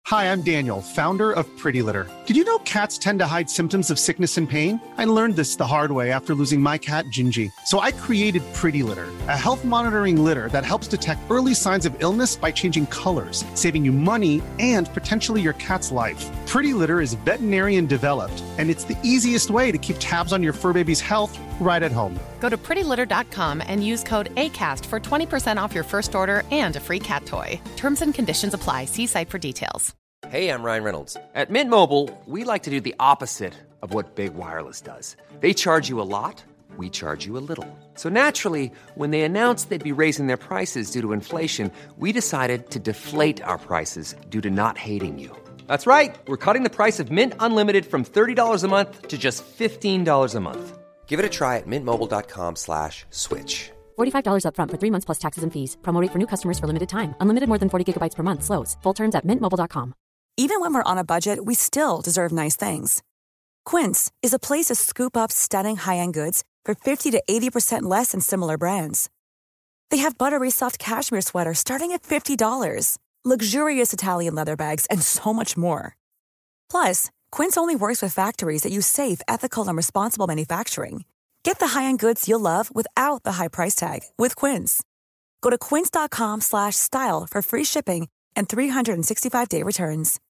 Hi, I'm Daniel, founder of Pretty Litter. Did you know cats tend to hide symptoms of sickness and pain? I learned this the hard way after losing my cat, Gingy. So I created Pretty Litter, a health monitoring litter that helps detect early signs of illness by changing colors, saving you money and potentially your cat's life. Pretty Litter is veterinarian developed, and it's the easiest way to keep tabs on your fur baby's health right at home. Go to prettylitter.com and use code ACAST for 20% off your first order and a free cat toy. Terms and conditions apply. See site for details. Hey, I'm Ryan Reynolds. At Mint Mobile, we like to do the opposite of what Big Wireless does. They charge you a lot, we charge you a little. So naturally, when they announced they'd be raising their prices due to inflation, we decided to deflate our prices due to not hating you. That's right. We're cutting the price of Mint Unlimited from $30 a month to just $15 a month. Give it a try at mintmobile.com/switch. $45 up front for 3 months plus taxes and fees. Promo rate for new customers for limited time. Unlimited more than 40 gigabytes per month. Slows full terms at mintmobile.com. Even when we're on a budget, we still deserve nice things. Quince is a place to scoop up stunning high-end goods for 50 to 80% less than similar brands. They have buttery soft cashmere sweaters starting at $50, luxurious Italian leather bags, and so much more. Plus, Quince only works with factories that use safe, ethical, and responsible manufacturing. Get the high-end goods you'll love without the high price tag with Quince. Go to quince.com/style for free shipping and 365-day returns.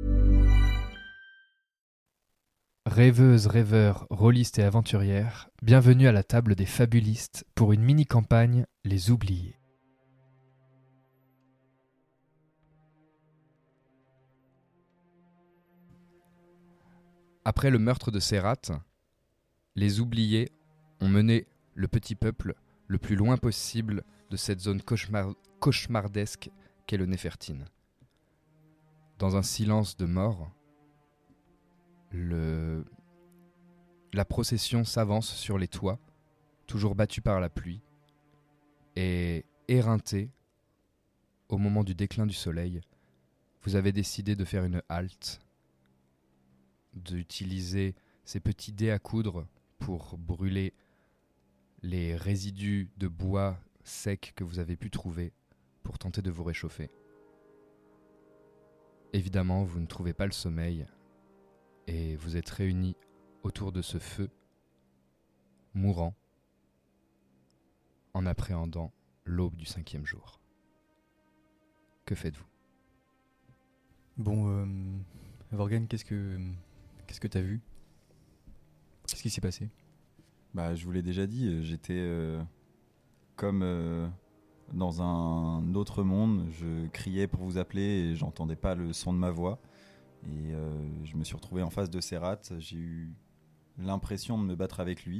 Rêveuses, rêveurs, rôlistes et aventurières, bienvenue à la table des fabulistes pour une mini-campagne Les Oubliés. Après le meurtre de Seyrath, les Oubliés ont mené le petit peuple le plus loin possible de cette zone cauchemardesque qu'est le Néfertine. Dans un silence de mort, la procession s'avance sur les toits, toujours battue par la pluie, et éreintée, au moment du déclin du soleil, vous avez décidé de faire une halte, d'utiliser ces petits dés à coudre pour brûler les résidus de bois sec que vous avez pu trouver pour tenter de vous réchauffer. Évidemment, vous ne trouvez pas le sommeil et vous êtes réunis autour de ce feu, mourant, en appréhendant l'aube du 5e jour. Que faites-vous ? Bon, Vorgen, qu'est-ce que t'as vu ? Qu'est-ce qui s'est passé ? Bah, je vous l'ai déjà dit, j'étais comme dans un autre monde. Je criais pour vous appeler et j'entendais pas le son de ma voix. Et je me suis retrouvé en face de Seyrath. J'ai eu l'impression de me battre avec lui.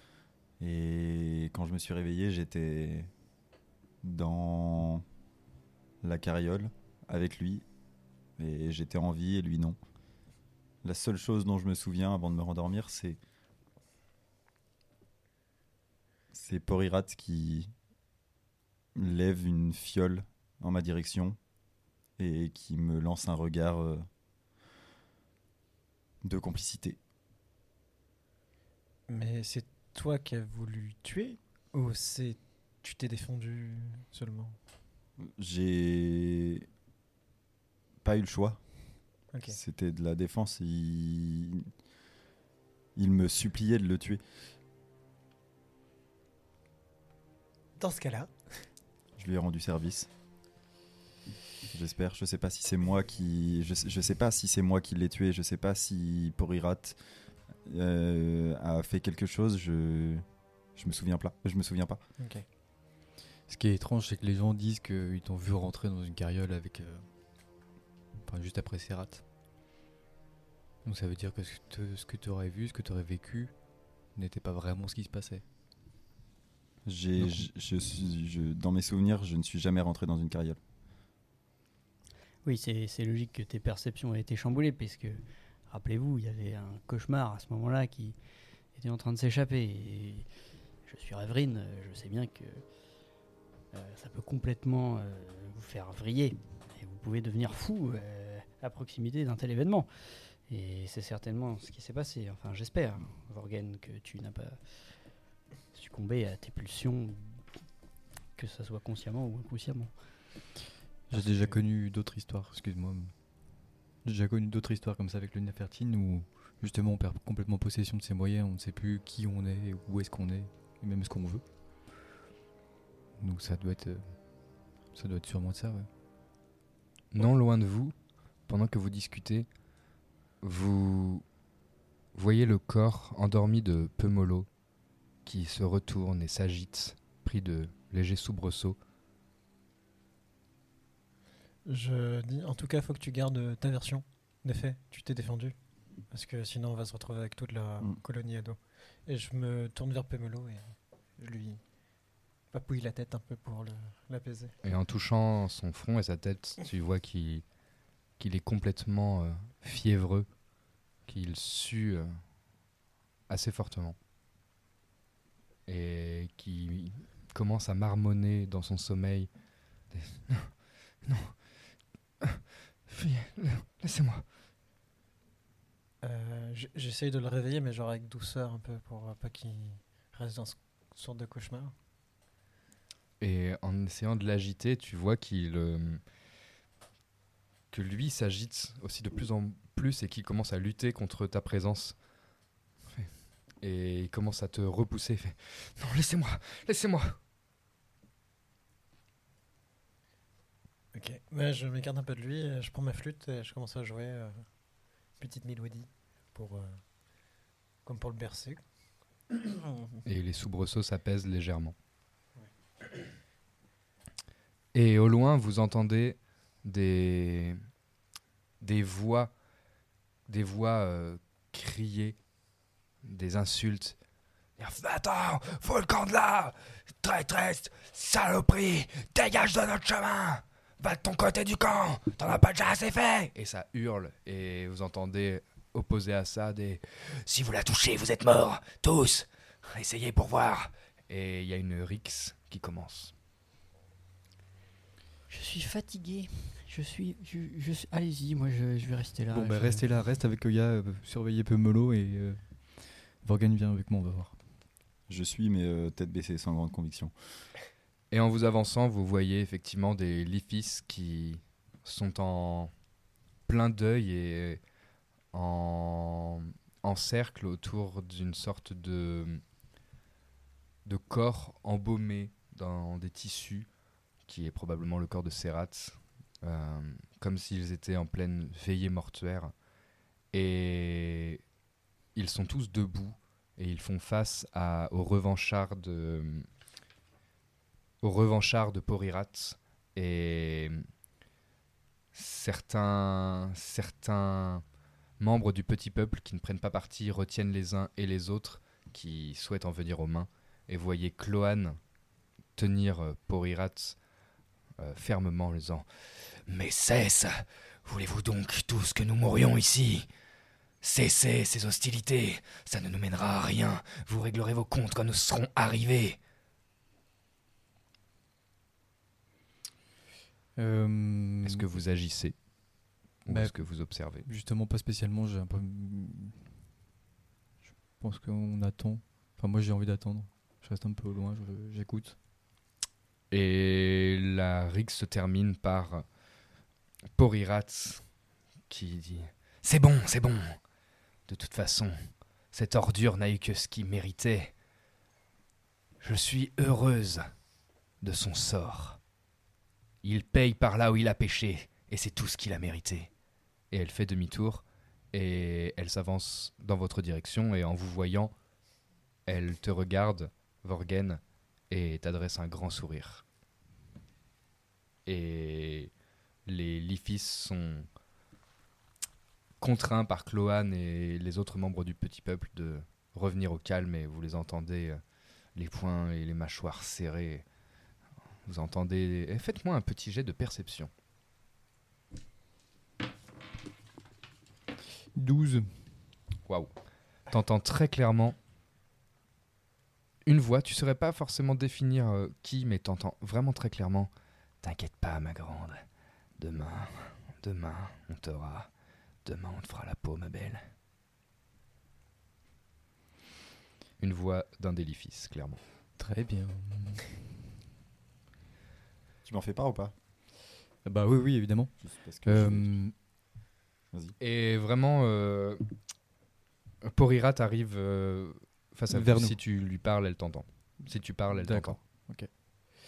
Et quand je me suis réveillé, j'étais dans la carriole avec lui. Et j'étais en vie et lui non. La seule chose dont je me souviens avant de me rendormir, c'est Porirat qui lève une fiole en ma direction et qui me lance un regard de complicité. Mais c'est toi qui as voulu le tuer ou tu t'es défendu seulement ? J'ai pas eu le choix. Okay. C'était de la défense. Il me suppliait de le tuer. Dans ce cas-là, je lui ai rendu service. J'espère. Je sais pas si c'est moi qui. Je sais pas si c'est moi qui l'ai tué. Je sais pas si Porirat a fait quelque chose. Je me souviens pas. Okay. Ce qui est étrange, c'est que les gens disent qu'ils t'ont vu rentrer dans une carriole avec, juste après Seyrath. Donc ça veut dire que ce que tu aurais vu, ce que tu aurais vécu, n'était pas vraiment ce qui se passait. Dans mes souvenirs, je ne suis jamais rentré dans une carriole. Oui, c'est logique que tes perceptions aient été chamboulées, puisque, rappelez-vous, il y avait un cauchemar à ce moment-là qui était en train de s'échapper. Et je suis Rêverine, je sais bien que ça peut complètement vous faire vriller. Et vous pouvez devenir fou à proximité d'un tel événement. Et c'est certainement ce qui s'est passé. Enfin, j'espère, Vorgen, que tu n'as pas succombé à tes pulsions, que ça soit consciemment ou inconsciemment. J'ai déjà connu d'autres histoires, excuse-moi. J'ai déjà connu d'autres histoires comme ça avec le Nefertine où justement on perd complètement possession de ses moyens, on ne sait plus qui on est, où est-ce qu'on est, et même ce qu'on veut. Donc ça doit être sûrement de ça, ouais. Non loin de vous, pendant que vous discutez, vous voyez le corps endormi de Pemolo qui se retourne et s'agite, pris de légers soubresauts. Je dis, en tout cas, faut que tu gardes ta version des faits. Tu t'es défendu. Parce que sinon, on va se retrouver avec toute la colonie à dos. Et je me tourne vers Pemelo et je lui papouille la tête un peu pour l'apaiser. Et en touchant son front et sa tête, tu vois qu'il est complètement fiévreux, qu'il sue assez fortement. Et qui commence à marmonner dans son sommeil. Non, laissez-moi. J'essaye de le réveiller, mais genre avec douceur un peu pour pas qu'il reste dans cette sorte de cauchemar. Et en essayant de l'agiter, tu vois que lui s'agite aussi de plus en plus et qu'il commence à lutter contre ta présence. Et il commence à te repousser. Il fait « Non, laissez-moi !» Ok, je m'écarte un peu de lui, je prends ma flûte et je commence à jouer petite mélodie comme pour le bercer. Et les soubresauts s'apaisent légèrement. Et au loin, vous entendez des voix crier, des insultes. Attends, faut le camp de là, traîtresse, saloperie, dégage de notre chemin, va de ton côté du camp, t'en as pas déjà assez fait. Et ça hurle, et vous entendez opposé à ça des si vous la touchez, vous êtes morts, tous, essayez pour voir. Et il y a une rixe qui commence. Je suis fatigué. Allez-y, moi je vais rester là. Bon, restez là, reste avec Oya, surveillez Pemolo et Vorgen vient avec moi, on va voir. Je suis, mais tête baissée, sans grande conviction. Et en vous avançant, vous voyez effectivement des Lifis qui sont en plein deuil et en cercle autour d'une sorte de corps embaumé dans des tissus, qui est probablement le corps de Serat, comme s'ils étaient en pleine veillée mortuaire. Et ils sont tous debout et ils font face aux revanchards de Porirat. Et certains membres du petit peuple qui ne prennent pas parti retiennent les uns et les autres qui souhaitent en venir aux mains. Et vous voyez Cloan tenir Porirat fermement en disant « Mais cesse! Voulez-vous donc tous que nous mourions ici ? Cessez ces hostilités, ça ne nous mènera à rien. Vous réglerez vos comptes quand nous serons arrivés. » Est-ce que vous agissez ou est-ce que vous observez ? Justement, pas spécialement. Je pense qu'on attend. Enfin, moi, j'ai envie d'attendre. Je reste un peu au loin, j'écoute. Et la rixe se termine par Porirat qui dit « C'est bon. De toute façon, cette ordure n'a eu que ce qu'il méritait. Je suis heureuse de son sort. Il paye par là où il a péché, et c'est tout ce qu'il a mérité. » Et elle fait demi-tour, et elle s'avance dans votre direction, et en vous voyant, elle te regarde, Vorgen, et t'adresse un grand sourire. Et les Lifis sont contraints par Cloan et les autres membres du petit peuple de revenir au calme, et vous les entendez, les poings et les mâchoires serrés. Vous entendez... Et faites-moi un petit jet de perception. 12. Waouh. T'entends très clairement une voix. Tu saurais pas forcément définir qui, mais t'entends vraiment très clairement. T'inquiète pas, ma grande. Demain, on t'aura. Demain, on te fera la peau, ma belle. Une voix d'un délifice, clairement. Très bien. Tu m'en fais part ou pas ? Bah oui, évidemment. Juste parce que Vas-y. Et vraiment, Porirat arrive face à Vers vous. nous. Si tu lui parles, elle t'entend. Si tu parles, elle D'accord. t'entend. Ok.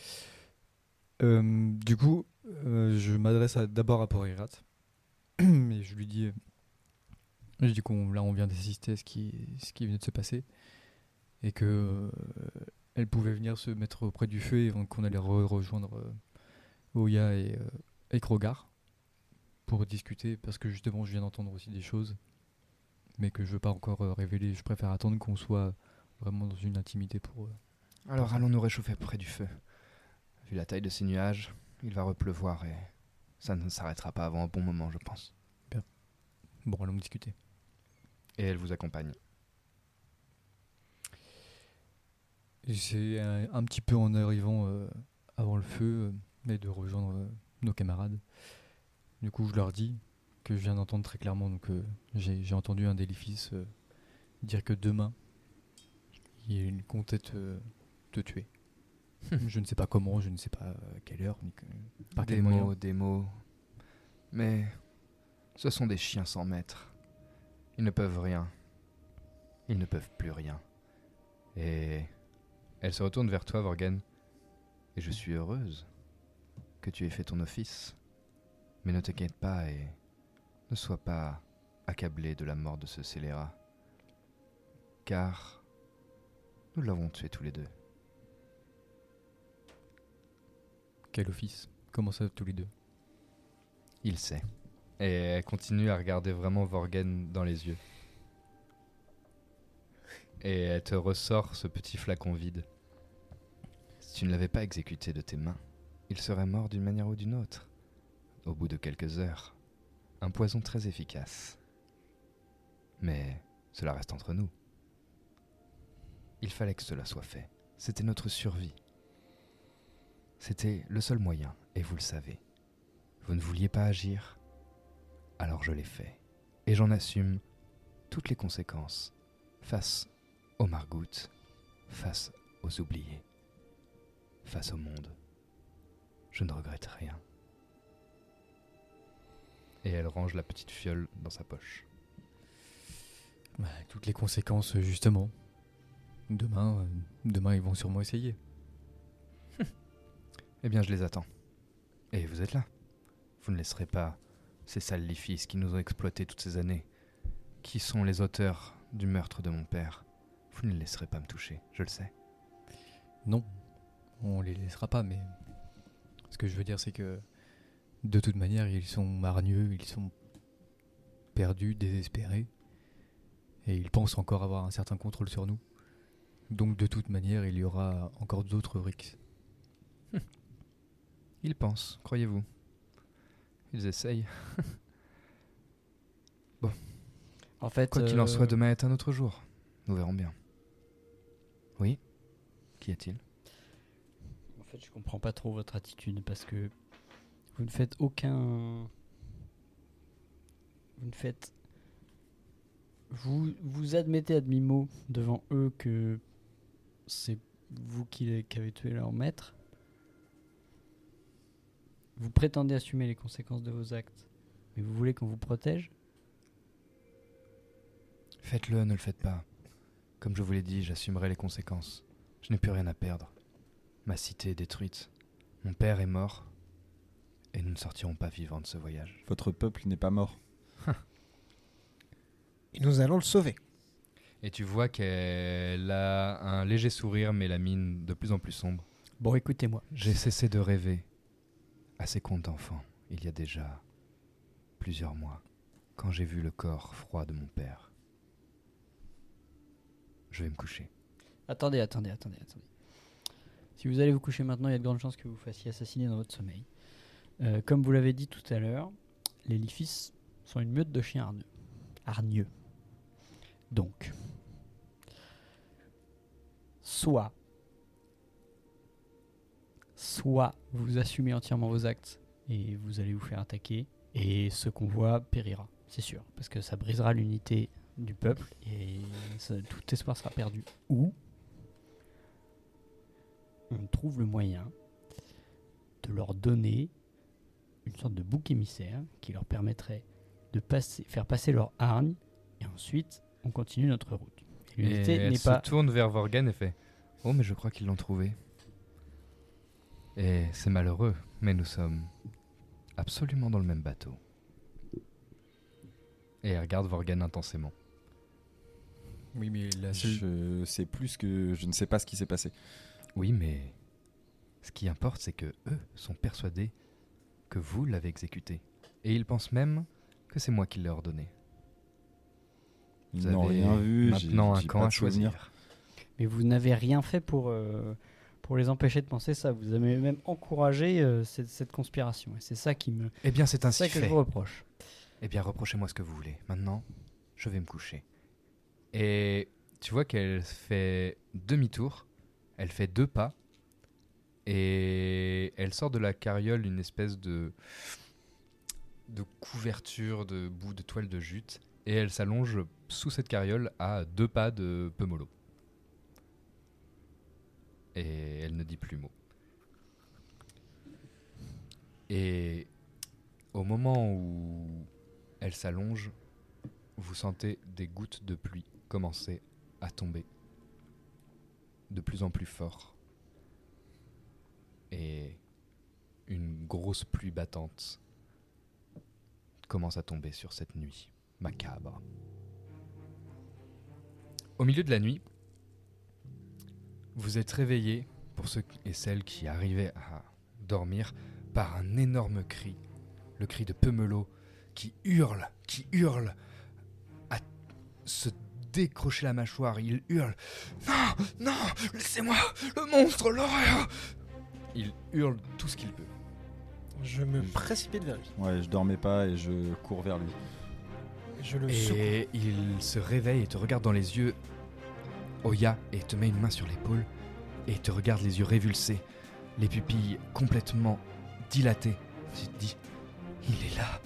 Du coup, je m'adresse d'abord à Porirat. Et je lui dis... là, on vient d'assister à ce qui venait de se passer. Et que elle pouvait venir se mettre auprès du feu et qu'on allait rejoindre Oya et Krogar pour discuter. Parce que justement, je viens d'entendre aussi des choses. Mais que je veux pas encore révéler. Je préfère attendre qu'on soit vraiment dans une intimité pour... Alors allons nous réchauffer près du feu. Vu la taille de ces nuages, il va repleuvoir et ça ne s'arrêtera pas avant un bon moment, je pense. Bien. Bon, allons discuter. Et elle vous accompagne. Et c'est un petit peu en arrivant avant le feu et de rejoindre nos camarades. Du coup, je leur dis que je viens d'entendre très clairement. Donc, j'ai entendu un des fils dire que demain, il comptait te tuer. Je ne sais pas comment, je ne sais pas à quelle heure, ni par quel moyen. Des mots. Mais ce sont des chiens sans maître. Ils ne peuvent rien. Ils ne peuvent plus rien. Et elle se retourne vers toi, Vorgen. Et je suis heureuse que tu aies fait ton office. Mais ne t'inquiète pas et ne sois pas accablé de la mort de ce scélérat. Car nous l'avons tué tous les deux. Quel office? Comment ça, tous les deux? Il sait. Et elle continue à regarder vraiment Vorgen dans les yeux. Et elle te ressort ce petit flacon vide. Si tu ne l'avais pas exécuté de tes mains, il serait mort d'une manière ou d'une autre. Au bout de quelques heures. Un poison très efficace. Mais cela reste entre nous. Il fallait que cela soit fait. C'était notre survie. C'était le seul moyen, et vous le savez. Vous ne vouliez pas agir, alors je l'ai fait. Et j'en assume toutes les conséquences face aux margoutes, face aux oubliés, face au monde. Je ne regrette rien. Et elle range la petite fiole dans sa poche. Toutes les conséquences, justement. Demain, ils vont sûrement essayer. Eh bien, je les attends. Et vous êtes là. Vous ne laisserez pas ces salifis qui nous ont exploités toutes ces années, qui sont les auteurs du meurtre de mon père. Vous ne les laisserez pas me toucher, je le sais. Non, on les laissera pas, mais ce que je veux dire, c'est que de toute manière, ils sont hargneux, ils sont perdus, désespérés, et ils pensent encore avoir un certain contrôle sur nous. Donc de toute manière, il y aura encore d'autres Rix. Ils pensent, croyez-vous. Ils essayent. Bon. En fait, quoi qu'il en soit, demain est un autre jour. Nous verrons bien. Oui? Qu'y a-t-il? En fait, je comprends pas trop votre attitude parce que vous ne faites aucun... Vous ne faites... Vous admettez à demi-mot devant eux que c'est vous qui avez tué leur maître. Vous prétendez assumer les conséquences de vos actes, mais vous voulez qu'on vous protège? Faites-le, ne le faites pas. Comme je vous l'ai dit, j'assumerai les conséquences. Je n'ai plus rien à perdre. Ma cité est détruite. Mon père est mort. Et nous ne sortirons pas vivants de ce voyage. Votre peuple n'est pas mort. Et nous allons le sauver. Et tu vois qu'elle a un léger sourire, mais la mine de plus en plus sombre. Bon, écoutez-moi. J'ai cessé de rêver à ces contes d'enfants, il y a déjà plusieurs mois, quand j'ai vu le corps froid de mon père. Je vais me coucher. Attendez. Si vous allez vous coucher maintenant, il y a de grandes chances que vous fassiez assassiner dans votre sommeil. Comme vous l'avez dit tout à l'heure, les Lifis sont une meute de chiens hargneux. Donc, soit vous assumez entièrement vos actes et vous allez vous faire attaquer, et ce convoi périra, c'est sûr, parce que ça brisera l'unité du peuple et tout espoir sera perdu. Ou on trouve le moyen de leur donner une sorte de bouc émissaire qui leur permettrait de faire passer leur hargne, et ensuite on continue notre route. Et L'unité elle n'est se pas... tourne vers Vorgan et fait « Oh, mais je crois qu'ils l'ont trouvé. Et c'est malheureux, mais nous sommes absolument dans le même bateau. » Et elle regarde Vorgan intensément. Oui, mais la seule... Je sais plus que je ne sais pas ce qui s'est passé. Oui, mais ce qui importe, c'est que eux sont persuadés que vous l'avez exécuté. Et ils pensent même que c'est moi qui l'ai ordonné. Ils Vous n'ont avez rien vu. maintenant un j'ai camp pas à de souvenir. choisir. Mais vous n'avez rien fait pour les empêcher de penser ça. Vous avez même encouragé cette conspiration. Et c'est ça qui me... Eh bien, c'est C'est ainsi ça que fait. je vous reproche. Eh bien, reprochez-moi ce que vous voulez. Maintenant, je vais me coucher. Et tu vois qu'elle fait demi-tour, elle fait 2 pas, et elle sort de la carriole une espèce de couverture de bout de toile de jute, et elle s'allonge sous cette carriole à 2 pas de Pemolo. Et elle ne dit plus mot. Et au moment où elle s'allonge, vous sentez des gouttes de pluie commencer à tomber de plus en plus fort. Et une grosse pluie battante commence à tomber sur cette nuit macabre. Au milieu de la nuit, vous êtes réveillés, pour ceux et celles qui arrivaient à dormir, par un énorme cri, le cri de Pemelo qui hurle à se décrocher la mâchoire. Il hurle « Non, non, laissez-moi, le monstre, l'horreur !» Il hurle tout ce qu'il peut. Je me précipite vers lui. Ouais, je dormais pas et je cours vers lui. Je le secoue. Et il se réveille et te regarde dans les yeux, Oya, et te met une main sur l'épaule et te regarde les yeux révulsés, les pupilles complètement dilatées. Tu te dis, il est là.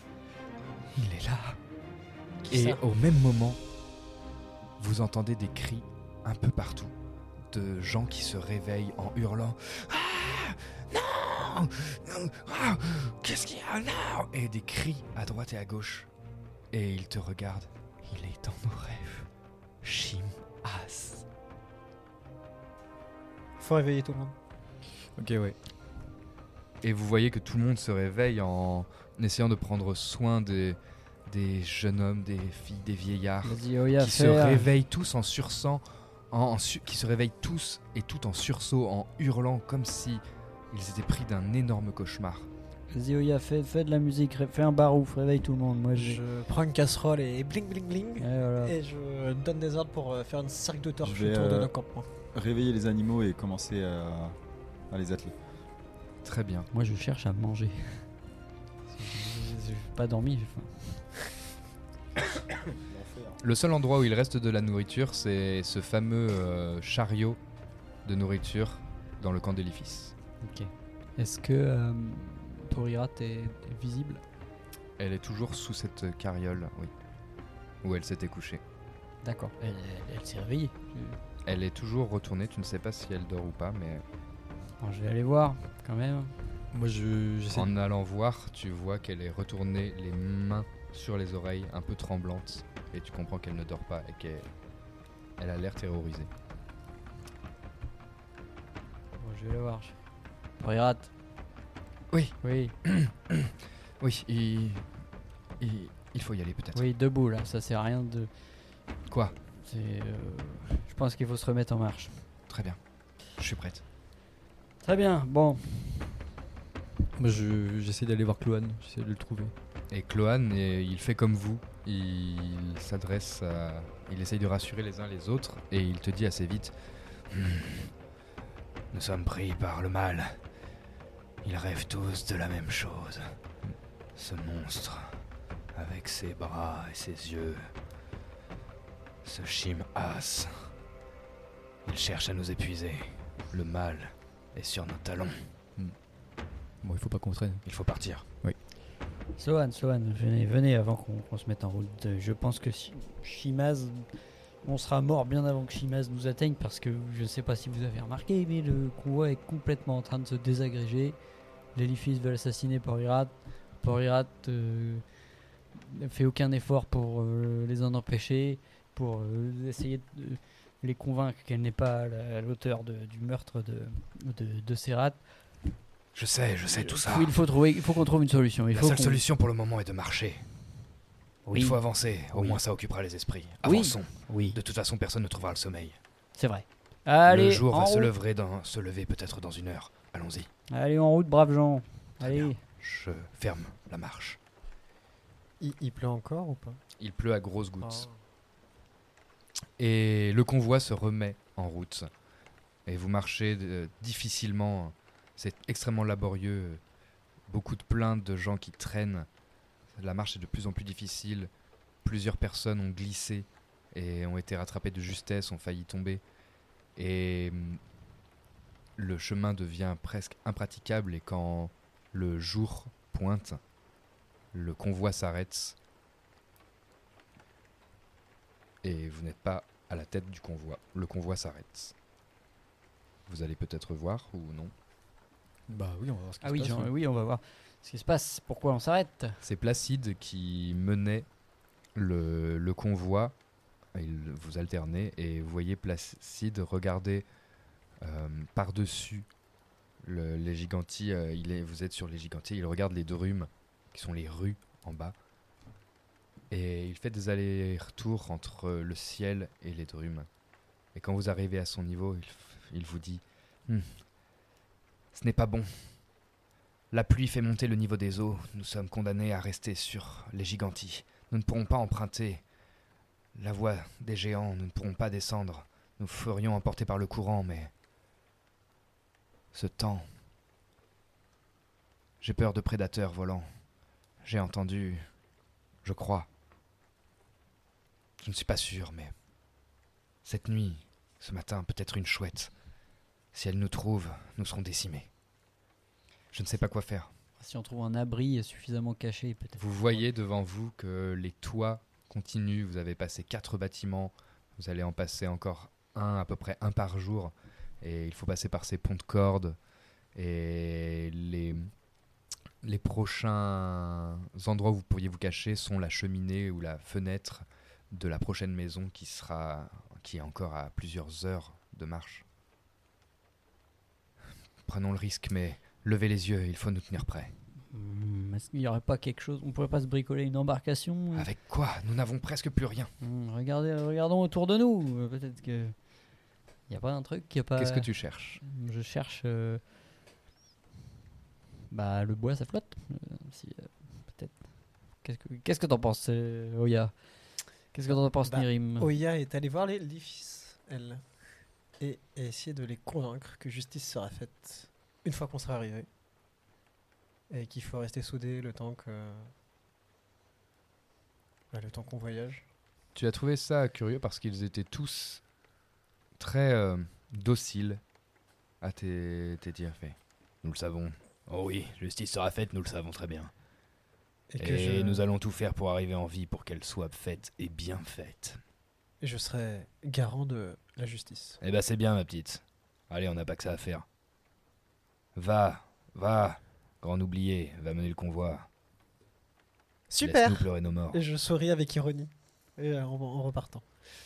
Qui Et ça au même moment, vous entendez des cris un peu partout de gens qui se réveillent en hurlant « Ah non, non, ah, qu'est-ce qu'il y a là ?» Et des cris à droite et à gauche. Et il te regarde. Il est dans nos rêves. Shim-As. Faut réveiller tout le monde. Ok, ouais. Et vous voyez que tout le monde se réveille en essayant de prendre soin des jeunes hommes, des filles, des vieillards. Vas-y, Oya, Qui se réveillent tous en sursaut, qui se réveillent tous et tout en sursaut, en hurlant comme si ils étaient pris d'un énorme cauchemar. Vas-y, Oya, fais de la musique, fais un barouf, réveille tout le monde. Moi, Je prends une casserole et bling bling bling. Et voilà. Et je donne des ordres pour faire une cercle de torche Je vais, autour de nos campements. Réveiller les animaux et commencer à les atteler. Très bien. Moi, je cherche à manger. J'ai pas dormi, j'ai faim. Le seul endroit où il reste de la nourriture, c'est ce fameux chariot de nourriture dans le camp d'Eliphis. Ok. Est-ce que Torirat est visible? Elle est toujours sous cette carriole, oui, où elle s'était couchée. D'accord. Elle s'est réveillée. Elle est toujours retournée, tu ne sais pas si elle dort ou pas, mais Bon, je vais aller voir, quand même. Moi, j'essaie. en allant voir, tu vois qu'elle est retournée les mains sur les oreilles, un peu tremblante, et tu comprends qu'elle ne dort pas et qu'elle a l'air terrorisée. Bon, je vais la voir. Torirat. Oui. Oui. Oui, il faut y aller peut-être. Oui, debout là, ça sert à rien de. Quoi? Je pense qu'il faut se remettre en marche. Très bien, je suis prête. Très bien, bon. Moi, j'essaie d'aller voir Cloan, j'essaie de le trouver. Et Cloan, il fait comme vous. Il essaye de rassurer les uns les autres et il te dit assez vite Nous sommes pris par le mal. Ils rêvent tous de la même chose. Ce monstre, avec ses bras et ses yeux. Ce Shim-As. Il cherche à nous épuiser. Le mal est sur nos talons. Bon, il faut pas qu'on traîne. Il faut partir. Sloan, venez avant qu'on se mette en route. Je pense que Shimaz, on sera mort bien avant que Shimaz nous atteigne parce que je ne sais pas si vous avez remarqué, mais le convoi est complètement en train de se désagréger. L'Eliphis veut assassiner Porirat. Porirat ne fait aucun effort pour les en empêcher, pour essayer de les convaincre qu'elle n'est pas l'auteur du meurtre de Serrat. Je sais tout ça. Il faut qu'on trouve une solution. La seule solution pour le moment est de marcher. Oui. Il faut avancer, au Oui. moins ça occupera les esprits. Oui. Avançons. Oui, De toute façon, personne ne trouvera le sommeil. c'est vrai. Allez, le jour en va se route. lever peut-être dans 1 heure. Allons-y. Allez, en route, braves gens. Très Allez. bien. Je ferme la marche. Il pleut encore ou pas? Il pleut à grosses gouttes. Ah. Et le convoi se remet en route. Et vous marchez difficilement. C'est extrêmement laborieux. Beaucoup de plaintes de gens qui traînent. La marche est de plus en plus difficile. Plusieurs personnes ont glissé et ont été rattrapées de justesse, ont failli tomber. Et le chemin devient presque impraticable. Et quand le jour pointe, le convoi s'arrête. Et vous n'êtes pas à la tête du convoi. Le convoi s'arrête. Vous allez peut-être voir ou non. Bah oui, on va voir ce qui Ah se oui, passe. oui, on va voir ce qui se passe. Pourquoi on s'arrête? C'est Placide qui menait le convoi. Vous alternez et vous voyez Placide regarder par-dessus les gigantis. Vous êtes sur les gigantis. Il regarde les drumes qui sont les rues en bas. Et il fait des allers-retours entre le ciel et les drumes. Et quand vous arrivez à son niveau, il vous dit ce n'est pas bon. La pluie fait monter le niveau des eaux. Nous sommes condamnés à rester sur les gigantis. Nous ne pourrons pas emprunter la voie des géants. Nous ne pourrons pas descendre. Nous ferions emporter par le courant, mais ce temps... J'ai peur de prédateurs volants. J'ai entendu... Je crois. Je ne suis pas sûr, mais... Cette nuit, ce matin, peut-être une chouette. Si elle nous trouve, nous serons décimés. Je ne sais pas quoi faire. Si on trouve un abri suffisamment caché, peut-être. Vous voyez devant vous que les toits continuent. Vous avez passé 4 bâtiments. Vous allez en passer encore à peu près un par jour. Et il faut passer par ces ponts de cordes. Et les prochains endroits où vous pourriez vous cacher sont la cheminée ou la fenêtre de la prochaine maison qui est encore à plusieurs heures de marche. Prenons le risque, mais levez les yeux, il faut nous tenir prêts. Est-ce qu'il n'y aurait pas quelque chose? On pourrait pas se bricoler une embarcation? Avec quoi? Nous n'avons presque plus rien. Regardons autour de nous. Peut-être que il n'y a pas un truc qui a pas. Qu'est-ce que tu cherches? Je cherche. Bah le bois ça flotte. Peut-être. Qu'est-ce que t'en penses, Oya? Qu'est-ce que t'en penses, Nirim? Oya est allée voir les fils, elle, et essayer de les convaincre que justice sera faite une fois qu'on sera arrivé. Et qu'il faut rester soudés le temps qu'on voyage. Tu as trouvé ça curieux parce qu'ils étaient tous très dociles à tes dires faits. Nous le savons. Oh oui, justice sera faite, nous le savons très bien. Et nous allons tout faire pour arriver en vie pour qu'elle soit faite et bien faite. Et je serai garant de la justice. Eh ben c'est bien ma petite. Allez, on n'a pas que ça à faire. Va, grand oublié, va mener le convoi. Super. Laisse-nous pleurer nos morts. Et je souris avec ironie en repartant.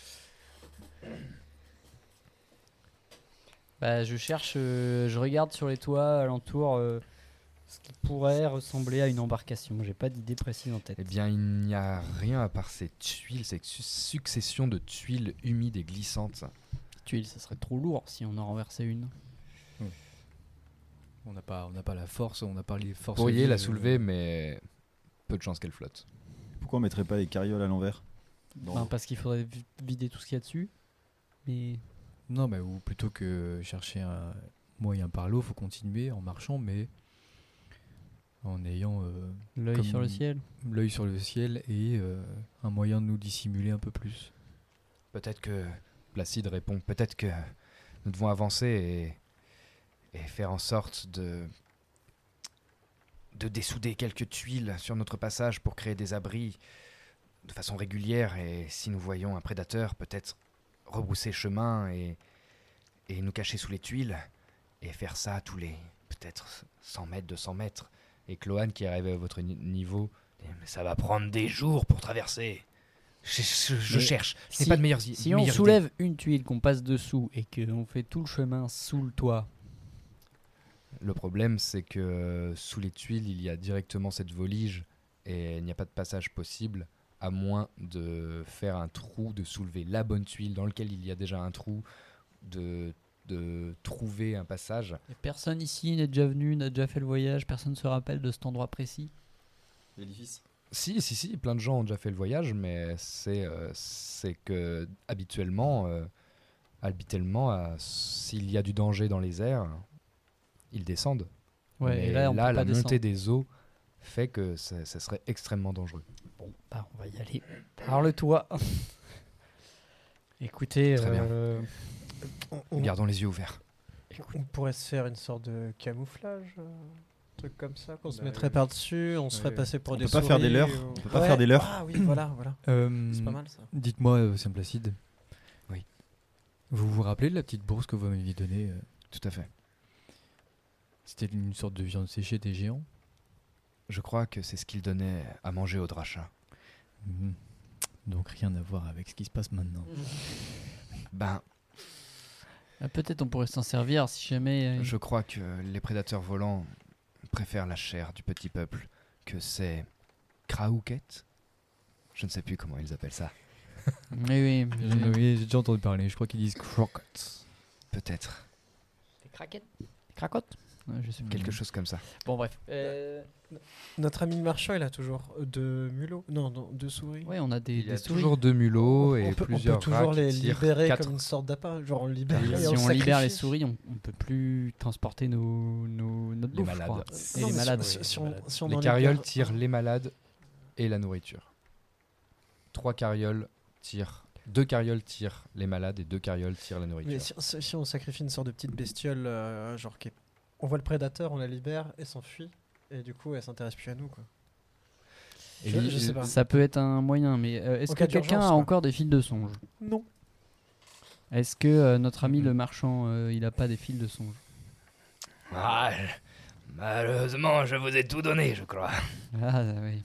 Bah, je cherche, je regarde sur les toits alentour ce qui pourrait ressembler à une embarcation. J'ai pas d'idée précise en tête. Eh bien, il n'y a rien à part ces tuiles, cette succession de tuiles humides et glissantes. Tuiles, ça serait trop lourd si on en renversait une. On n'a pas la force, on n'a pas les forces. Vous pourriez vives, la soulever, mais peu de chances qu'elle flotte. Pourquoi on mettrait pas les carrioles à l'envers? Parce qu'il faudrait vider tout ce qu'il y a dessus. Mais Non, mais ou plutôt que chercher un moyen par l'eau, faut continuer en marchant, mais en ayant l'œil sur le ciel. L'œil sur le ciel et un moyen de nous dissimuler un peu plus. Peut-être que, Placide répond, peut-être que nous devons avancer et faire en sorte de dessouder quelques tuiles sur notre passage pour créer des abris de façon régulière. Et si nous voyons un prédateur, peut-être rebrousser chemin et nous cacher sous les tuiles et faire ça tous les peut-être 100 mètres, 200 mètres. Et Cloane, qui est arrivé à votre niveau, Mais ça va prendre des jours pour traverser. Je cherche. Ce n'est Si- pas de meilleure Si on soulève une tuile, qu'on passe dessous et qu'on fait tout le chemin sous le toit, Le problème, c'est que sous les tuiles, il y a directement cette volige et il n'y a pas de passage possible à moins de faire un trou, de soulever la bonne tuile dans lequel il y a déjà un trou, de trouver un passage. et personne ici n'est déjà venu, n'a déjà fait le voyage, personne ne se rappelle de cet endroit précis. L'édifice. Si, plein de gens ont déjà fait le voyage, mais c'est que habituellement, s'il y a du danger dans les airs, ils descendent. Ouais, mais et là, on peut pas la descendre. montée des eaux fait que ça serait extrêmement dangereux. Bon, bah, on va y aller par le toit. Écoutez, Très bien. On, Gardons les yeux ouverts. on pourrait se faire une sorte de camouflage, un truc comme ça, qu'on se Bah, mettrait par-dessus, on se ferait passer pour On des peut pas faire des souris leurres. ou- On peut pas faire des leurres. Ah oui, voilà. C'est pas mal ça. Dites-moi, Saint-Placide. Oui. Vous vous rappelez de la petite bourse que vous m'aviez donnée Tout à fait. C'était une sorte de viande séchée des géants. Je crois que c'est ce qu'ils donnaient à manger aux drachas. Mhm. Donc rien à voir avec ce qui se passe maintenant. Ben, peut-être on pourrait s'en servir si jamais. je crois que les prédateurs volants préfèrent la chair du petit peuple, que c'est Kraouket. Je ne sais plus comment ils appellent ça. Oui. Oui, j'ai déjà entendu parler. Je crois qu'ils disent croquettes. Peut-être. Des craquettes. Des cracottes. Je sais plus. Quelque chose comme ça. Bon, bref. Notre ami marchand, il a toujours deux mulots. Non, de souris. Ouais, on a des Il y a souris. toujours 2 mulots et on peut plusieurs toujours rats qui les tirent libérer 4. comme une sorte d'appât. Genre on libère. Et et si on on libère sacrifie. les souris, on peut plus transporter notre Les bouffe, je malades. crois. Et Non, les mais malades. si on Les en carrioles libère- tirent les malades et la nourriture. 3 carrioles tirent... 2 carrioles tirent les malades et 2 carrioles tirent la nourriture. Mais si on sacrifie une sorte de petite bestiole, genre on voit le prédateur, on la libère et s'enfuit, et du coup elle s'intéresse plus à nous quoi. Et je sais pas. Ça peut être un moyen, mais est-ce En que cas quelqu'un d'urgence, a quoi. encore des fils de songe? Non. Est-ce que notre ami le marchand, il a pas des fils de songe? Ah, malheureusement, je vous ai tout donné, je crois. Ah oui.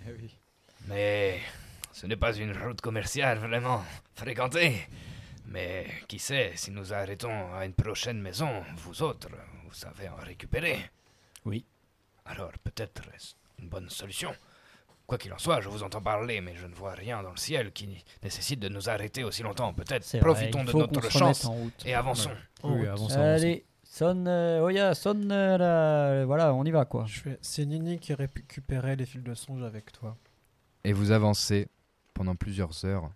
Mais ce n'est pas une route commerciale vraiment fréquentée. Mais qui sait, si nous arrêtons à une prochaine maison, vous autres, vous savez en récupérer. Oui. Alors peut-être est-ce une bonne solution. Quoi qu'il en soit, je vous entends parler, mais je ne vois rien dans le ciel qui nécessite de nous arrêter aussi longtemps. Peut-être C'est vrai, profitons il de faut notre qu'on se chance remette en route. et avançons. Oui, avancons. Allez, sonne, Oya, sonne là. Voilà, on y va quoi. C'est Nini qui récupérait les fils de songe avec toi. Et vous avancez pendant plusieurs heures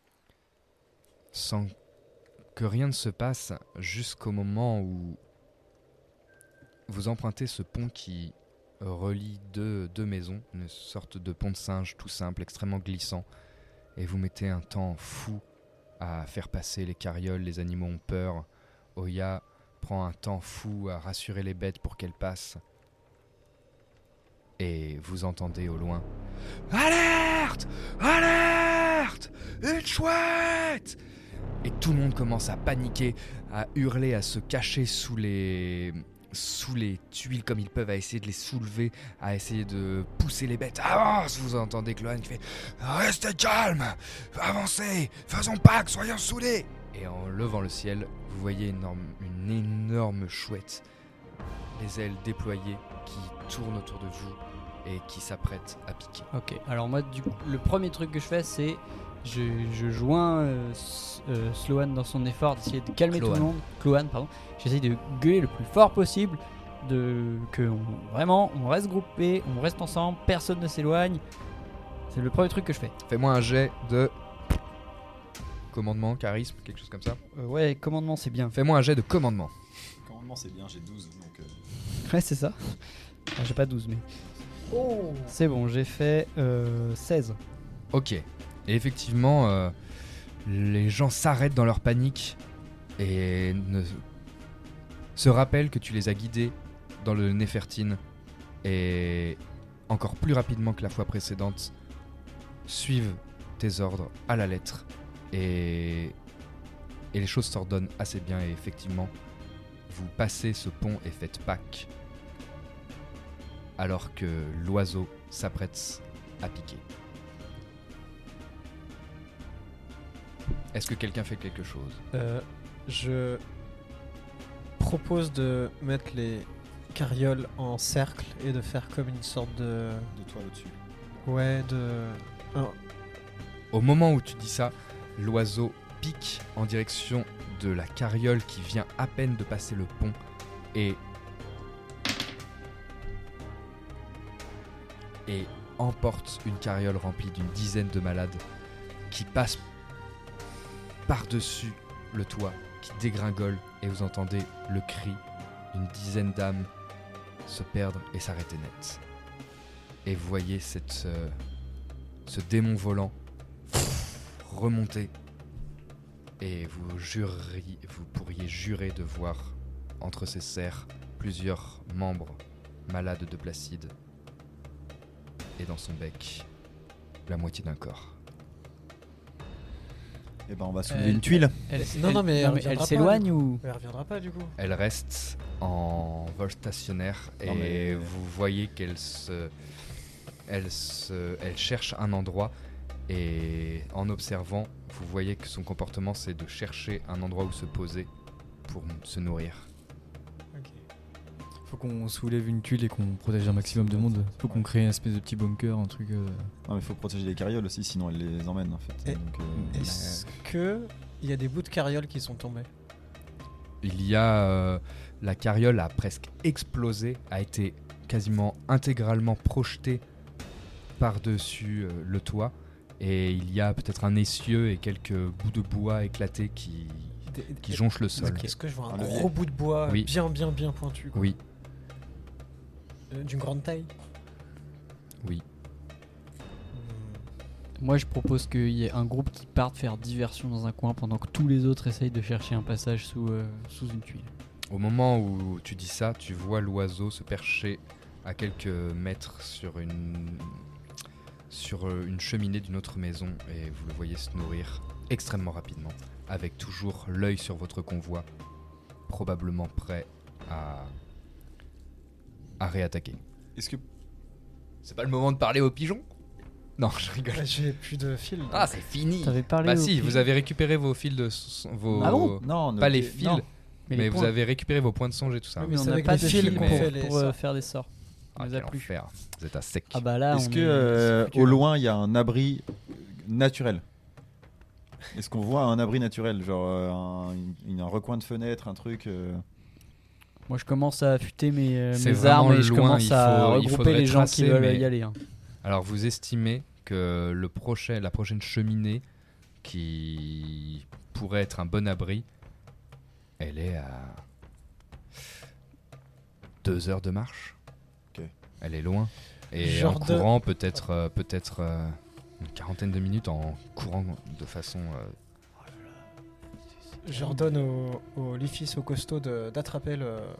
sans que rien ne se passe jusqu'au moment où vous empruntez ce pont qui relie deux maisons, une sorte de pont de singe tout simple, extrêmement glissant, et vous mettez un temps fou à faire passer les carrioles, les animaux ont peur, Oya prend un temps fou à rassurer les bêtes pour qu'elles passent, et vous entendez au loin « Alerte ! Alerte ! Une chouette !» Et tout le monde commence à paniquer, à hurler, à se cacher sous les tuiles comme ils peuvent, à essayer de les soulever, à essayer de pousser les bêtes. Avance! Vous entendez Clohan qui fait « Restez calme! Avancez! Faisons pacte! Soyons soudés !» Et en levant le ciel, vous voyez une énorme chouette, les ailes déployées, qui tourne autour de vous et qui s'apprête à piquer. Ok, alors moi, du coup, le premier truc que je fais, c'est je joins Sloan dans son effort d'essayer de calmer tout le monde. Clohan, pardon. J'essaye de gueuler le plus fort possible, vraiment on reste groupé, on reste ensemble, personne ne s'éloigne. C'est le premier truc que je fais. Fais-moi un jet de commandement, charisme, quelque chose comme ça. Ouais, commandement, c'est bien. Fais-moi un jet de commandement. Commandement, c'est bien, j'ai 12. Donc, Ouais, c'est ça. Ah, j'ai pas 12, mais. C'est bon, j'ai fait 16. Ok. Et effectivement, les gens s'arrêtent dans leur panique et se rappellent que tu les as guidés dans le Néfertine et encore plus rapidement que la fois précédente, suivent tes ordres à la lettre et les choses s'ordonnent assez bien et effectivement, vous passez ce pont et faites Pâques alors que l'oiseau s'apprête à piquer. Est-ce que quelqu'un fait quelque chose ? Je propose de mettre les carrioles en cercle et de faire comme une sorte de toit au-dessus. Ouais, Au moment où tu dis ça, l'oiseau pique en direction de la carriole qui vient à peine de passer le pont et emporte une carriole remplie d'une dizaine de malades qui passent par-dessus le toit, qui dégringole, et vous entendez le cri d'une dizaine d'âmes se perdre et s'arrêter net. Et vous voyez ce démon volant remonter, et vous pourriez jurer de voir entre ses serres plusieurs membres malades de Placide, et dans son bec la moitié d'un corps. Eh ben on va soulever une tuile. Elle s'éloigne ou elle reviendra pas du coup. Elle reste en vol stationnaire et vous voyez qu'elle cherche un endroit, et en observant, vous voyez que son comportement c'est de chercher un endroit où se poser pour se nourrir. Faut qu'on soulève une tuile et qu'on protège un maximum de monde. Faut qu'on crée une espèce de petit bunker, un truc. Non mais faut protéger les carrioles aussi, sinon elles les emmènent en fait. Est-ce que il y a des bouts de carriole qui sont tombés ? Il y a la carriole a presque explosé, a été quasiment intégralement projetée par-dessus le toit, et il y a peut-être un essieu et quelques bouts de bois éclatés qui jonchent le sol. Est-ce que je vois un gros bout de bois bien pointu quoi. Oui. D'une grande taille ? Oui. Moi je propose qu'il y ait un groupe qui parte faire diversion dans un coin pendant que tous les autres essayent de chercher un passage sous une tuile. Au moment où tu dis ça, tu vois l'oiseau se percher à quelques mètres sur une cheminée d'une autre maison, et vous le voyez se nourrir extrêmement rapidement, avec toujours l'œil sur votre convoi, probablement prêt à réattaquer. Est-ce que c'est pas le moment de parler aux pigeons ? Non, je rigole. J'ai plus de fils. Ah, c'est fini. T'avais parlé bah si, vous avez récupéré vos fils de vos. Ah bon ? Non, pas les fils, non. mais vous avez récupéré vos points de songe et tout ça. Oui, mais on n'a pas de fils pour faire des sorts. Ah, quel enfer. Vous êtes à sec. Ah bah là, est-ce que au loin il y a un abri naturel ? Est-ce qu'on voit un abri naturel, genre un recoin de fenêtre, un truc Moi je commence à affûter mes C'est armes et je loin, commence à regrouper les gens qui veulent mais... y aller. Hein. Alors vous estimez que la prochaine cheminée qui pourrait être un bon abri, elle est à 2 heures de marche. Okay. Elle est loin. Et en courant peut-être une quarantaine de minutes en courant de façon... J'ordonne au Lifis, au costaud d'attraper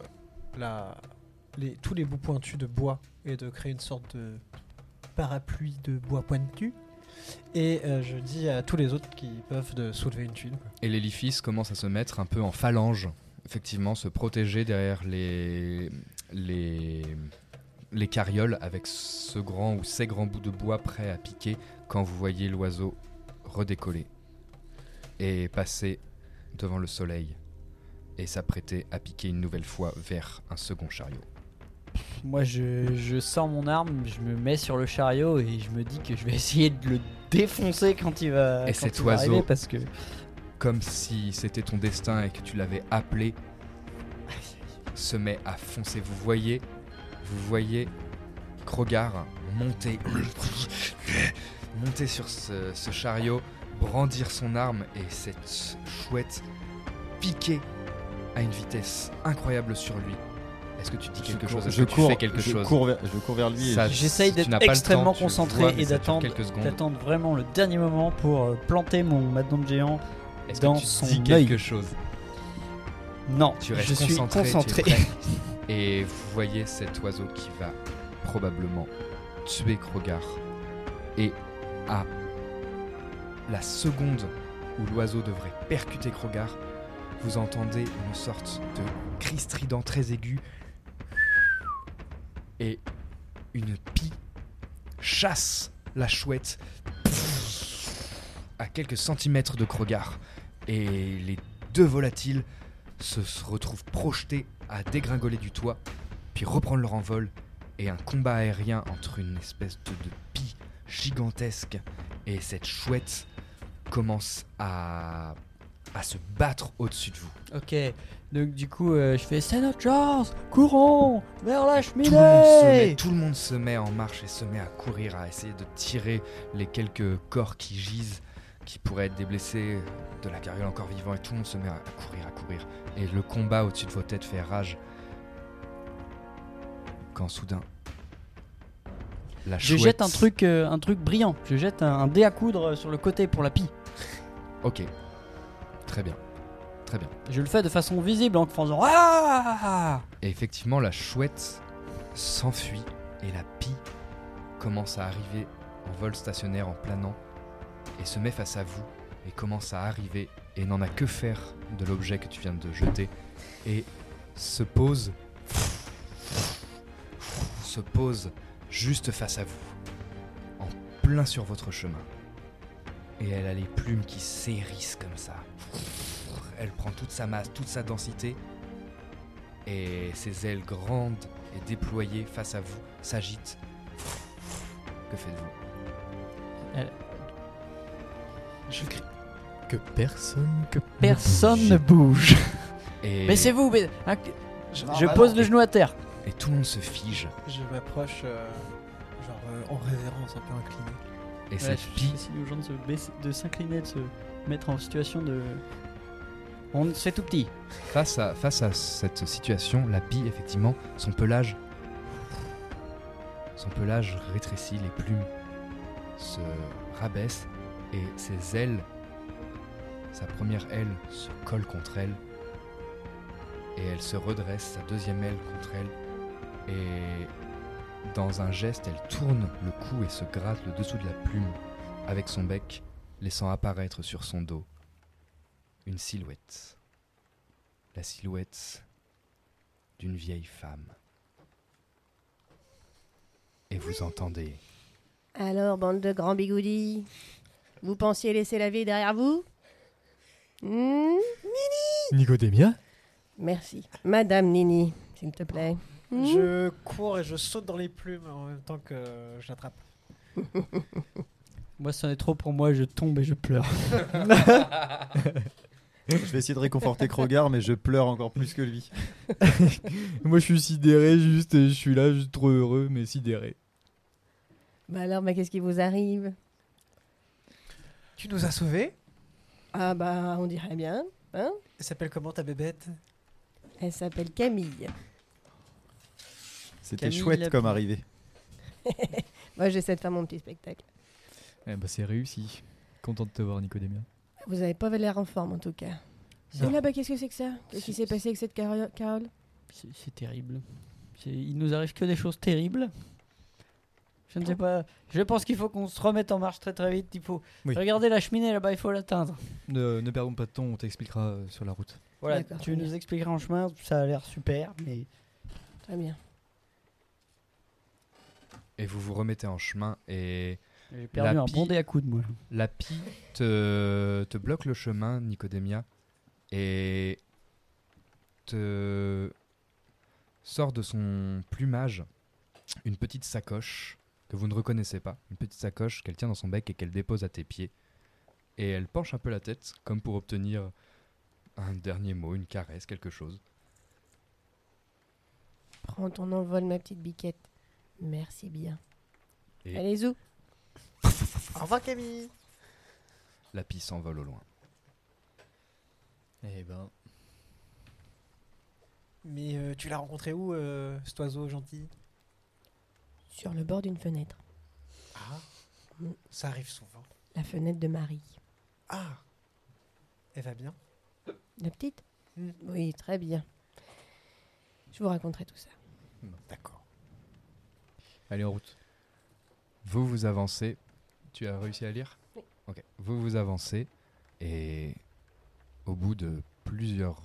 tous les bouts pointus de bois et de créer une sorte de parapluie de bois pointu. Et je dis à tous les autres qui peuvent de soulever une tuile. Et les Lifis commencent à se mettre un peu en phalange, effectivement, se protéger derrière les carrioles avec ce grand ou ces grands bouts de bois prêts à piquer quand vous voyez l'oiseau redécoller et passer devant le soleil et s'apprêter à piquer une nouvelle fois vers un second chariot. Moi je sors mon arme, je me mets sur le chariot et je me dis que je vais essayer de le défoncer quand il va, et quand cet il va oiseau, arriver parce que... comme si c'était ton destin et que tu l'avais appelé, se met à foncer. Vous voyez Krogar monter sur ce chariot, brandir son arme et cette chouette piquer à une vitesse incroyable sur lui. Est-ce que tu dis quelque chose ? Est-ce que tu fais quelque chose ? Je cours vers lui. J'essaye d'être extrêmement concentré et d'attendre vraiment le dernier moment pour planter mon mastodonte géant dans son œil. Quelque chose ? Non, tu restes je suis concentré. Et vous voyez cet oiseau qui va probablement tuer Krogar. Et à la seconde où l'oiseau devrait percuter Krogar, vous entendez une sorte de cri strident très aigu et une pie chasse la chouette à quelques centimètres de Krogar. Et les deux volatiles se retrouvent projetés à dégringoler du toit, puis reprendre leur envol. Et un combat aérien entre une espèce de pie gigantesque et cette chouette commence à se battre au-dessus de vous. Ok, donc du coup, je fais c'est notre chance, courons vers la cheminée. Tout le monde se met en marche et se met à courir, à essayer de tirer les quelques corps qui gisent, qui pourraient être des blessés de la carriole encore vivants, et tout le monde se met à courir. Et le combat au-dessus de vos têtes fait rage. Quand soudain, la je chouette... jette un truc brillant. Je jette un dé à coudre sur le côté pour la pie. Ok, très bien. Je le fais de façon visible en faisant ah. Et effectivement, la chouette s'enfuit et la pie commence à arriver en vol stationnaire, en planant, et se met face à vous et commence à arriver et n'en a que faire de l'objet que tu viens de jeter et se pose juste face à vous, en plein sur votre chemin. Et elle a les plumes qui s'hérissent comme ça. Elle prend toute sa masse, toute sa densité, et ses ailes grandes et déployées face à vous s'agitent. Que faites-vous ? Je crie. Que Personne ne bouge. Et... Mais c'est vous, je pose le genou à terre. Et tout le monde se fige. Je m'approche, en révérence, un peu incliné. Et cette pie... J'essaie aux gens de s'incliner, de se mettre en situation de... On se fait tout petit. Face à cette situation, la pie, effectivement, son pelage rétrécit, les plumes se rabaissent et ses ailes, sa première aile se colle contre elle et elle se redresse, sa deuxième aile contre elle, et dans un geste, elle tourne le cou et se gratte le dessous de la plume avec son bec, laissant apparaître sur son dos une silhouette. La silhouette d'une vieille femme. Et vous entendez... Alors, bande de grands bigoudis, vous pensiez laisser la vie derrière vous ? Nini ? Nicodémia ? Merci. Madame Nini, s'il te plaît. Je cours et je saute dans les plumes en même temps que je l'attrape. Moi, c'en est trop pour moi, je tombe et je pleure. Je vais essayer de réconforter Krogar, mais je pleure encore plus que lui. Moi, je suis sidéré, je suis là, juste trop heureux, mais sidéré. Bah alors, qu'est-ce qui vous arrive ? Tu nous as sauvés ? Ah bah, on dirait bien, hein ? Elle s'appelle comment ta bébête ? Elle s'appelle Camille. C'était Camille chouette la comme pie. arrivée. Moi, j'essaie de faire mon petit spectacle. Eh bah, c'est réussi. Content de te voir, Nicodémia. Vous avez pas l'air en forme, en tout cas. Non. Et là, qu'est-ce que c'est que ça ? Qu'est-ce qui s'est passé avec cette Carole ? C'est terrible. Il nous arrive que des choses terribles. Je ne sais pas. Je pense qu'il faut qu'on se remette en marche très très vite. Il faut regarder la cheminée là-bas, il faut l'atteindre. Ne perdons pas de temps, on t'expliquera sur la route. Voilà, D'accord, tu très nous bien. expliqueras en chemin, ça a l'air super, mais... Très bien. Et vous vous remettez en chemin et... J'ai perdu un bon dé à coude, moi. La pie te bloque le chemin, Nicodémia, et te sort de son plumage une petite sacoche que vous ne reconnaissez pas. Une petite sacoche qu'elle tient dans son bec et qu'elle dépose à tes pieds. Et elle penche un peu la tête, comme pour obtenir un dernier mot, une caresse, quelque chose. Prends ton envol, ma petite biquette. Merci bien. Et Allez, zou. Au revoir Camille. la pie s'envole au loin. Eh ben... Mais tu l'as rencontré où, cet oiseau gentil ? Sur le bord d'une fenêtre. Ah, ça arrive souvent. La fenêtre de Marie. Ah, elle va bien ? La petite ? Oui, très bien. Je vous raconterai tout ça. D'accord. Allez, en route. Vous avancez. Tu as réussi à lire ? Oui. Ok. Vous avancez et au bout de plusieurs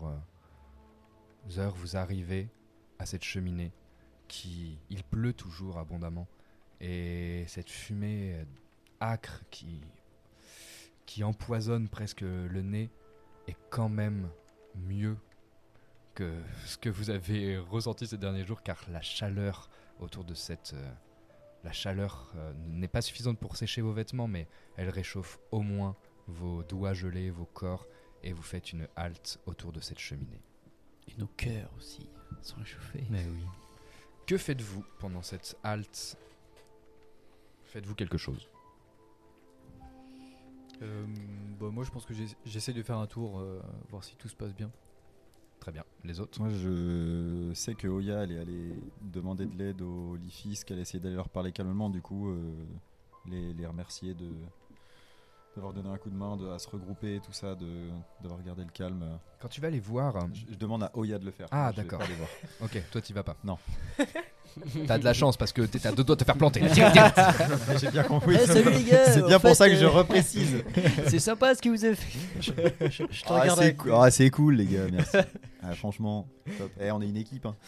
heures, vous arrivez à cette cheminée il pleut toujours abondamment, Et cette fumée âcre qui empoisonne presque le nez est quand même mieux que ce que vous avez ressenti ces derniers jours, car la chaleur autour de la chaleur n'est pas suffisante pour sécher vos vêtements, mais elle réchauffe au moins vos doigts gelés, vos corps, et vous faites une halte autour de cette cheminée. Et nos cœurs aussi sont réchauffés. Mais oui. Que faites-vous pendant cette halte ? Faites-vous quelque chose ? Moi, je pense que j'essaie de faire un tour, voir si tout se passe bien. Très bien. Les autres ? Moi, je sais que Oya, elle est allée demander de l'aide aux Lifis, qu'elle a essayé d'aller leur parler calmement, du coup, les remercier d'avoir donné un coup de main, à se regrouper, tout ça, d'avoir gardé le calme. Quand tu vas les voir... Je demande à Oya de le faire. Ah, je vais d'accord. pas les voir. Ok, toi, t'y vas pas. Non. T'as de la chance parce que t'es à 2 doigts de te faire planter. J'ai bien compris. Salut les gars. C'est bien pour ça que je reprécise. C'est sympa ce que vous avez fait. Je te regarde avec... c'est cool, les gars, merci. Franchement, top. On est une équipe. Hein.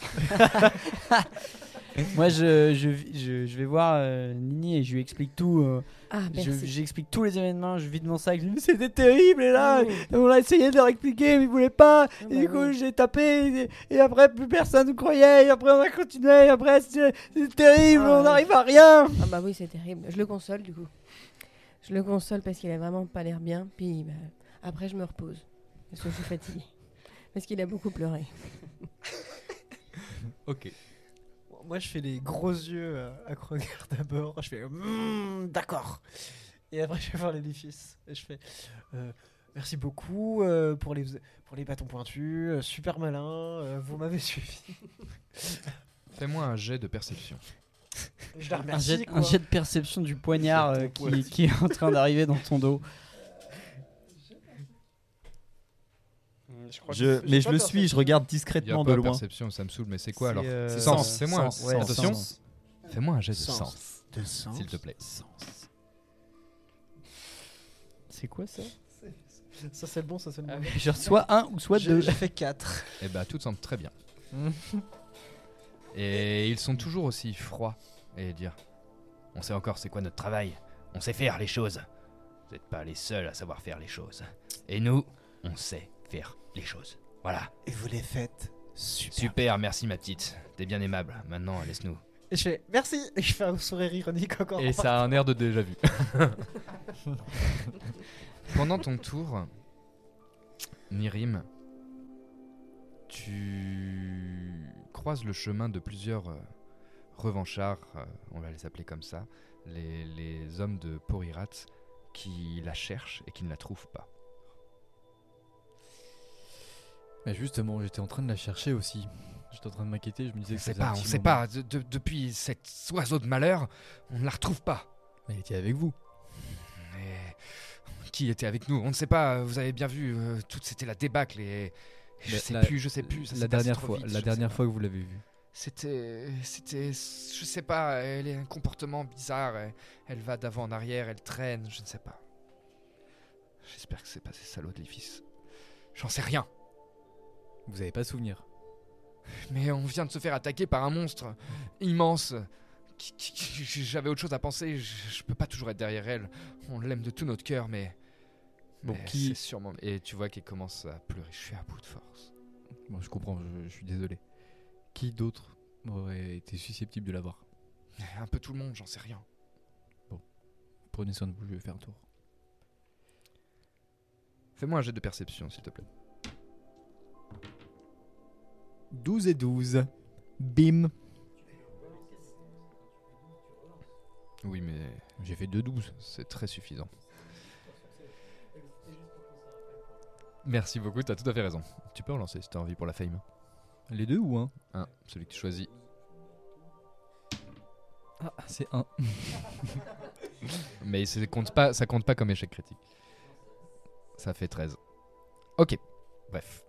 Moi, je vais voir Nini et je lui explique tout. Merci. J'explique tous les événements. Je vide mon sac. Je lui dis, c'était terrible. Et là, on a essayé de leur expliquer, mais ils voulaient pas. Et du coup, j'ai tapé. Et après, plus personne ne croyait. Et après, on a continué. Et après, c'est terrible. On n'arrive à rien. Ah bah oui, c'est terrible. Je le console du coup. Je le console parce qu'il a vraiment pas l'air bien. Puis après, je me repose parce que je suis fatiguée. Parce qu'il a beaucoup pleuré. Ok. Moi, je fais les gros yeux à Kroger d'abord. Je fais d'accord. Et après, je vais voir l'édifice. Et je fais merci beaucoup pour les bâtons pointus. Super malin. Vous m'avez suivi. Fais-moi un jet de perception. Je la remercie. Un jet de perception du poignard qui est en train d'arriver dans ton dos. Mais je le suis, je regarde discrètement de loin. Perception, ça me saoule, mais c'est quoi alors C'est sens. Fais-moi sens. attention. Sens. Fais-moi un jet de Sens. sens, s'il te plaît. C'est quoi ça? Ça c'est le bon, ça c'est le bon. Genre soit 1 ou soit 2. J'ai fait 4. Et bah tout semble très bien. Et ils sont toujours aussi froids et dire on sait encore c'est quoi notre travail. On sait faire les choses. Vous n'êtes pas les seuls à savoir faire les choses. Et nous, on sait faire les choses. Voilà. Et vous les faites super, merci ma petite. T'es bien aimable. Maintenant, laisse-nous. Et je fais merci. Et je fais un sourire ironique encore. Et ça a un air de déjà vu. Pendant ton tour, Nirim, tu croises le chemin de plusieurs revanchards, on va les appeler comme ça, les hommes de Porirat, qui la cherchent et qui ne la trouvent pas. Mais justement, j'étais en train de la chercher aussi. J'étais en train de m'inquiéter, je me disais que on sait pas. Depuis cet oiseau de malheur, on ne la retrouve pas. Elle était avec vous. Mais qui était avec nous? On ne sait pas. Vous avez bien vu, tout c'était la débâcle et je sais plus. Ça la dernière fois que vous l'avez vue. C'était, je sais pas. Elle a un comportement bizarre. Elle va d'avant en arrière, elle traîne, je ne sais pas. J'espère que c'est pas ces salauds de l'édifice. J'en sais rien. Vous avez pas souvenir? Mais on vient de se faire attaquer par un monstre immense. J'avais autre chose à penser. Je peux pas toujours être derrière elle. On l'aime de tout notre cœur, mais c'est sûrement. Et tu vois qu'elle commence à pleurer. Je suis à bout de force. Bon, je comprends. Je suis désolé. Qui d'autre aurait été susceptible de l'avoir? Un peu tout le monde. J'en sais rien. Bon, prenez soin de vous. Je vais faire un tour. Fais-moi un jet de perception, s'il te plaît. 12 et 12. Bim. Oui, mais j'ai fait 2-12. C'est très suffisant. Merci beaucoup, t'as tout à fait raison. Tu peux relancer si t'as envie pour la fame. Les deux ou un? Un, celui que tu choisis. Ah, c'est un. Mais ça compte pas comme échec critique. Ça fait 13. Ok, bref.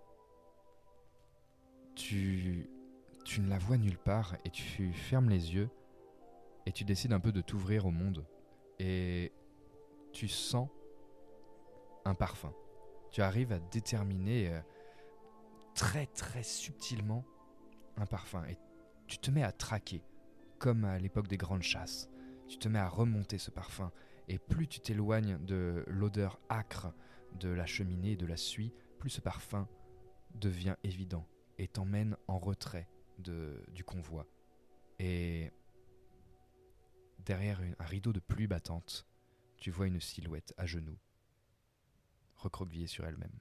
Tu ne la vois nulle part et tu fermes les yeux et tu décides un peu de t'ouvrir au monde et tu sens un parfum. Tu arrives à déterminer très très subtilement un parfum et tu te mets à traquer comme à l'époque des grandes chasses. tu te mets à remonter ce parfum. Et plus tu t'éloignes de l'odeur âcre de la cheminée et de la suie, plus ce parfum devient évident et t'emmène en retrait du convoi. Et derrière un rideau de pluie battante, tu vois une silhouette à genoux, recroquevillée sur elle-même.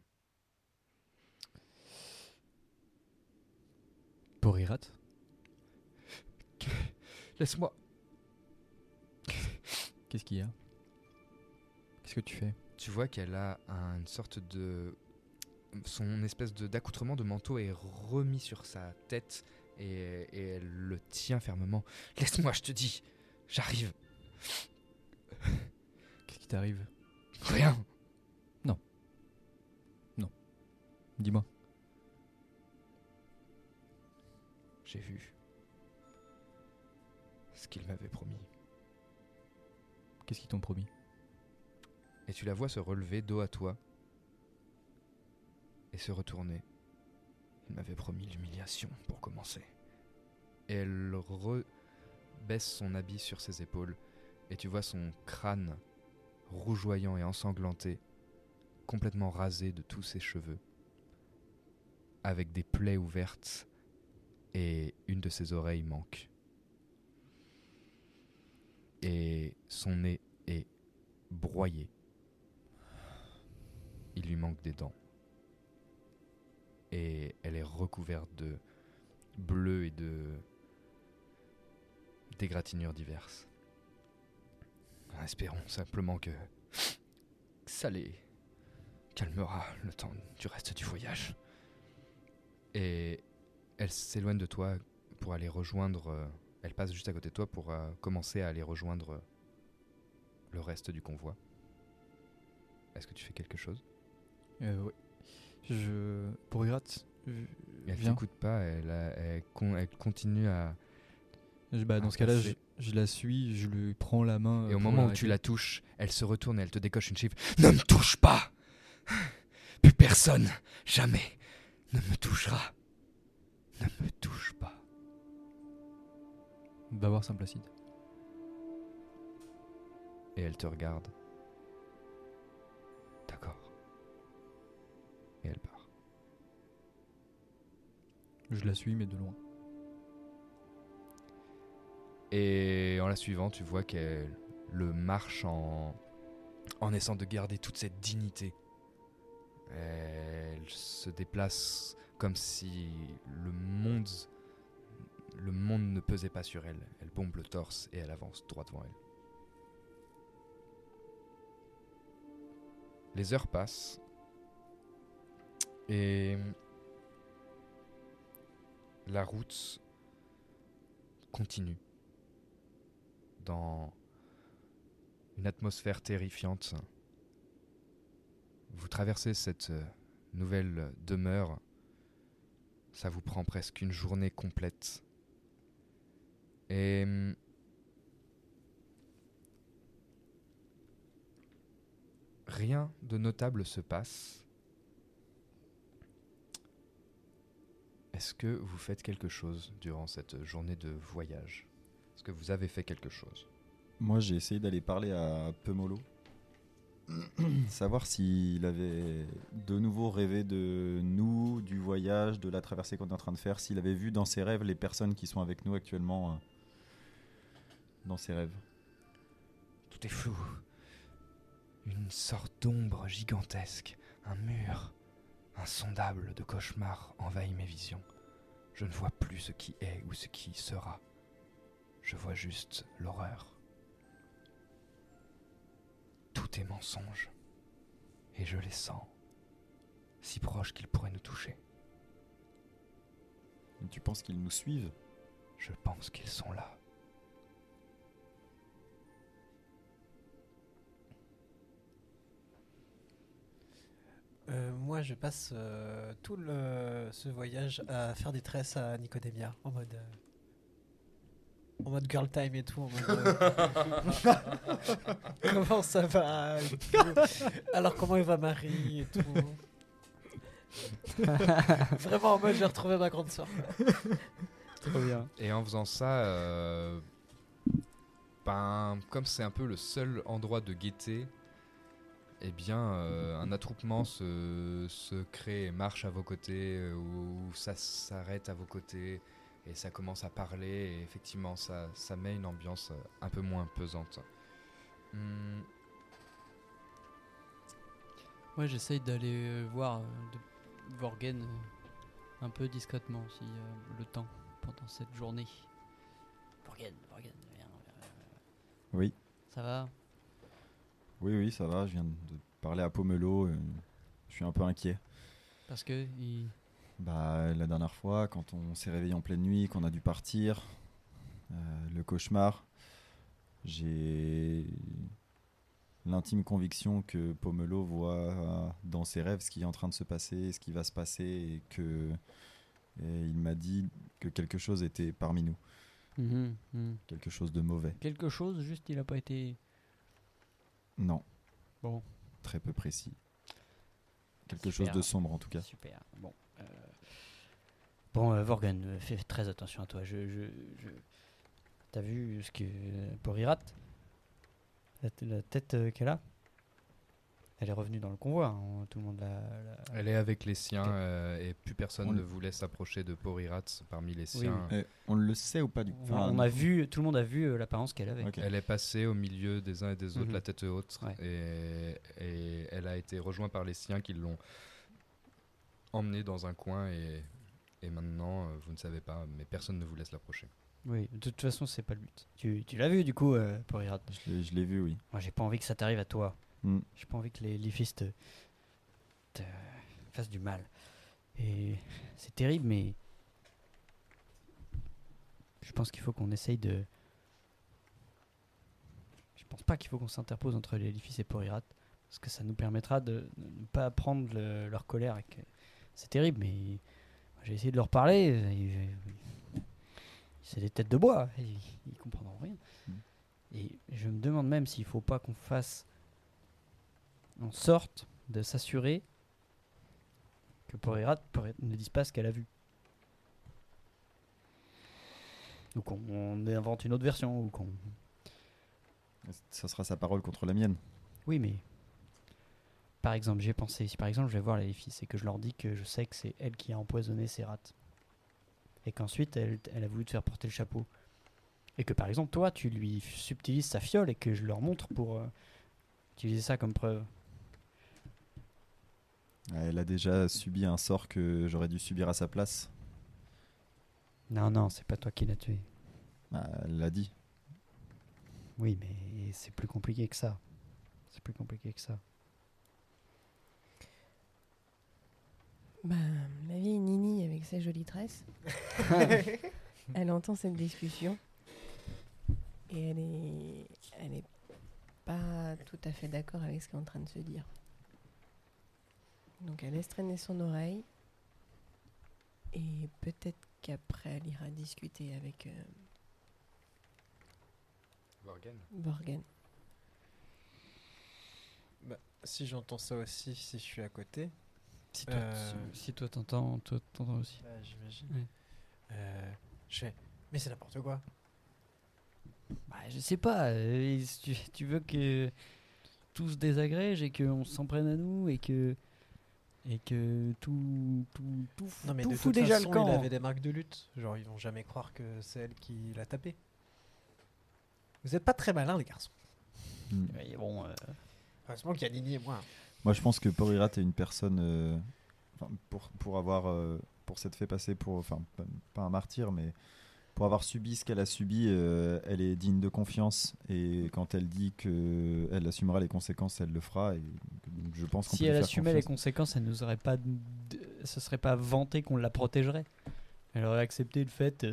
Porirat ? Laisse-moi. Qu'est-ce qu'il y a ? Qu'est-ce que tu fais ? Tu vois qu'elle a une sorte de... Son espèce d'accoutrement de manteau est remis sur sa tête et elle le tient fermement. Laisse-moi, je te dis. J'arrive. Qu'est-ce qui t'arrive ? Rien. Non. Non. Dis-moi. J'ai vu ce qu'il m'avait promis. Qu'est-ce qu'ils t'ont promis ? Et tu la vois se relever dos à toi et se retourner. Il m'avait promis l'humiliation pour commencer. Et elle baisse son habit sur ses épaules et tu vois son crâne rougeoyant et ensanglanté, complètement rasé de tous ses cheveux, avec des plaies ouvertes et une de ses oreilles manque. Et son nez est broyé. Il lui manque des dents. Et elle est recouverte de bleu et d'égratignures diverses. Espérons simplement que ça les calmera le temps du reste du voyage. Et elle s'éloigne de toi pour aller rejoindre... elle passe juste à côté de toi pour commencer à aller rejoindre le reste du convoi. Est-ce que tu fais quelque chose ? Oui. Porirat, elle viens. t'écoute pas, elle continue à... dans ce cas-là, je la suis, je lui prends la main. Et au moment où tu la touches, elle se retourne et elle te décoche une chiffre. Ne me touche pas ! Plus personne, jamais, ne me touchera. Ne me touche pas. Va voir Saint-Placide. Et elle te regarde. D'accord. Et elle part. Je la suis, mais de loin. Et en la suivant, tu vois qu'elle le marche en essayant de garder toute cette dignité. Elle se déplace comme si le monde ne pesait pas sur elle. Elle bombe le torse et elle avance droit devant elle. Les heures passent et la route continue dans une atmosphère terrifiante. Vous traversez cette nouvelle demeure. Ça vous prend presque une journée complète. Et rien de notable se passe. Est-ce que vous faites quelque chose durant cette journée de voyage ? Est-ce que vous avez fait quelque chose ? Moi, j'ai essayé d'aller parler à Pemolo. Savoir s'il avait de nouveau rêvé de nous, du voyage, de la traversée qu'on est en train de faire, s'il avait vu dans ses rêves les personnes qui sont avec nous actuellement dans ses rêves. Tout est flou. Une sorte d'ombre gigantesque, un mur insondable de cauchemar envahit mes visions. Je ne vois plus ce qui est ou ce qui sera. Je vois juste l'horreur. Tout est mensonge. Et je les sens, si proches qu'ils pourraient nous toucher. Et tu penses qu'ils nous suivent ? Je pense qu'ils sont là. Moi, je passe tout ce voyage à faire des tresses à Nicodémia, en mode girl time et tout. En mode, comment ça va et tout. Alors comment il va Marie et tout. Vraiment en mode j'ai retrouvé ma grande sœur. Trop bien. Et en faisant ça, Comme c'est un peu le seul endroit de gaieté, eh bien, un attroupement se crée et marche à vos côtés, ou ça s'arrête à vos côtés, et ça commence à parler, et effectivement, ça met une ambiance un peu moins pesante. Moi, j'essaye d'aller voir Vorgen un peu discrètement, si le temps, pendant cette journée. Vorgen, viens. Oui. Ça va? Oui, ça va. Je viens de parler à Pomelo. Je suis un peu inquiet. Parce que la dernière fois, quand on s'est réveillé en pleine nuit, qu'on a dû partir, le cauchemar, j'ai l'intime conviction que Pomelo voit dans ses rêves ce qui est en train de se passer, ce qui va se passer, et il m'a dit que quelque chose était parmi nous. Quelque chose de mauvais. Quelque chose, juste il a pas été... Non. Bon. Très peu précis. Quelque chose de sombre en tout cas. Super. Bon, Vorgen, fais très attention à toi. T'as vu ce que Porirat, la tête qu'elle a? Elle est revenue dans le convoi. Hein. Tout le monde l'a. Elle est avec les siens et plus personne ne voulait s'approcher de Porirat parmi les siens. Oui. On le sait ou pas du coup? On a vu, tout le monde a vu l'apparence qu'elle avait. Okay. Elle est passée au milieu des uns et des autres, la tête haute, et elle a été rejointe par les siens qui l'ont emmenée dans un coin, et maintenant vous ne savez pas, mais personne ne vous laisse l'approcher. Oui, de toute façon c'est pas le but. Tu l'as vu du coup, Porirat? Je l'ai vu, oui. Moi j'ai pas envie que ça t'arrive à toi. J'ai pas envie que les Leafys te fassent du mal. Et c'est terrible, mais je pense qu'il faut qu'on essaye de... Je pense pas qu'il faut qu'on s'interpose entre les Leafys et Porirat, parce que ça nous permettra de ne pas prendre leur colère. C'est terrible, mais j'ai essayé de leur parler. C'est des têtes de bois, ils comprendront rien. Et je me demande même s'il faut pas qu'on fasse en sorte de s'assurer que Porirat ne dise pas ce qu'elle a vu. Ou qu'on invente une autre version, ou qu'on... Ça sera sa parole contre la mienne. Oui, mais... Par exemple, j'ai pensé, si par exemple je vais voir les filles, c'est que je leur dis que je sais que c'est elle qui a empoisonné ces rats. Et qu'ensuite elle a voulu te faire porter le chapeau. Et que par exemple toi, tu lui subtilises sa fiole et que je leur montre pour utiliser ça comme preuve. Elle a déjà subi un sort que j'aurais dû subir à sa place. Non, c'est pas toi qui l'as tué. Elle l'a dit. Oui, mais c'est plus compliqué que ça. La vieille Nini avec ses jolies tresses, elle entend cette discussion et elle est pas tout à fait d'accord avec ce qu'est en train de se dire. Donc elle laisse traîner son oreille et peut-être qu'après elle ira discuter avec Vorgen. Si j'entends ça aussi, si je suis à côté. Si toi t'entends aussi. J'imagine. Oui. Je fais, mais c'est n'importe quoi. Je sais pas. Tu veux que tout se désagrège et qu'on s'en prenne à nous et que tout non, mais tout de fout toute déjà façon, le camp. il avait des marques de lutte. Genre, ils vont jamais croire que c'est elle qui l'a tapé. Vous êtes pas très malins, les garçons. Mais bon. Heureusement qu'il y a Nini et moi. Moi, je pense que Porirat est une personne pour s'être fait passer pour, pas un martyr, mais pour avoir subi ce qu'elle a subi, elle est digne de confiance. Et quand elle dit qu'elle assumera les conséquences, elle le fera. Et donc je pense qu'on si peut elle lui faire assumait confiance. les conséquences, elle nous aurait pas, ce serait pas vanté qu'on la protégerait. Elle aurait accepté le fait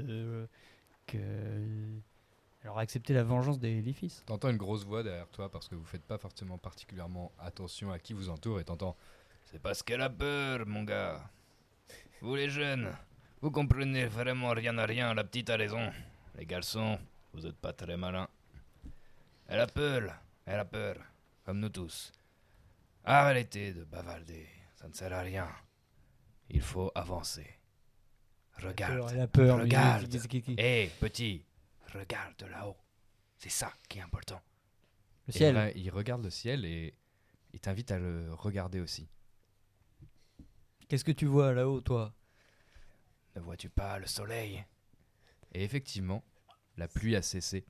elle aurait accepté la vengeance des Leafys. T'entends une grosse voix derrière toi parce que vous faites pas forcément particulièrement attention à qui vous entoure, et t'entends: c'est parce qu'elle a peur, mon gars. Vous les jeunes, vous comprenez vraiment rien à rien, la petite a raison. Les garçons, vous êtes pas très malins. Elle a peur, comme nous tous. Arrêtez de bavarder, ça ne sert à rien. Il faut avancer. Regarde, Elle a peur. regarde. Hé, petit, regarde là-haut. C'est ça qui est important. Le ciel. Et il regarde le ciel et il t'invite à le regarder aussi. Qu'est-ce que tu vois là-haut, toi? Ne vois-tu pas le soleil? Et effectivement, la pluie a cessé.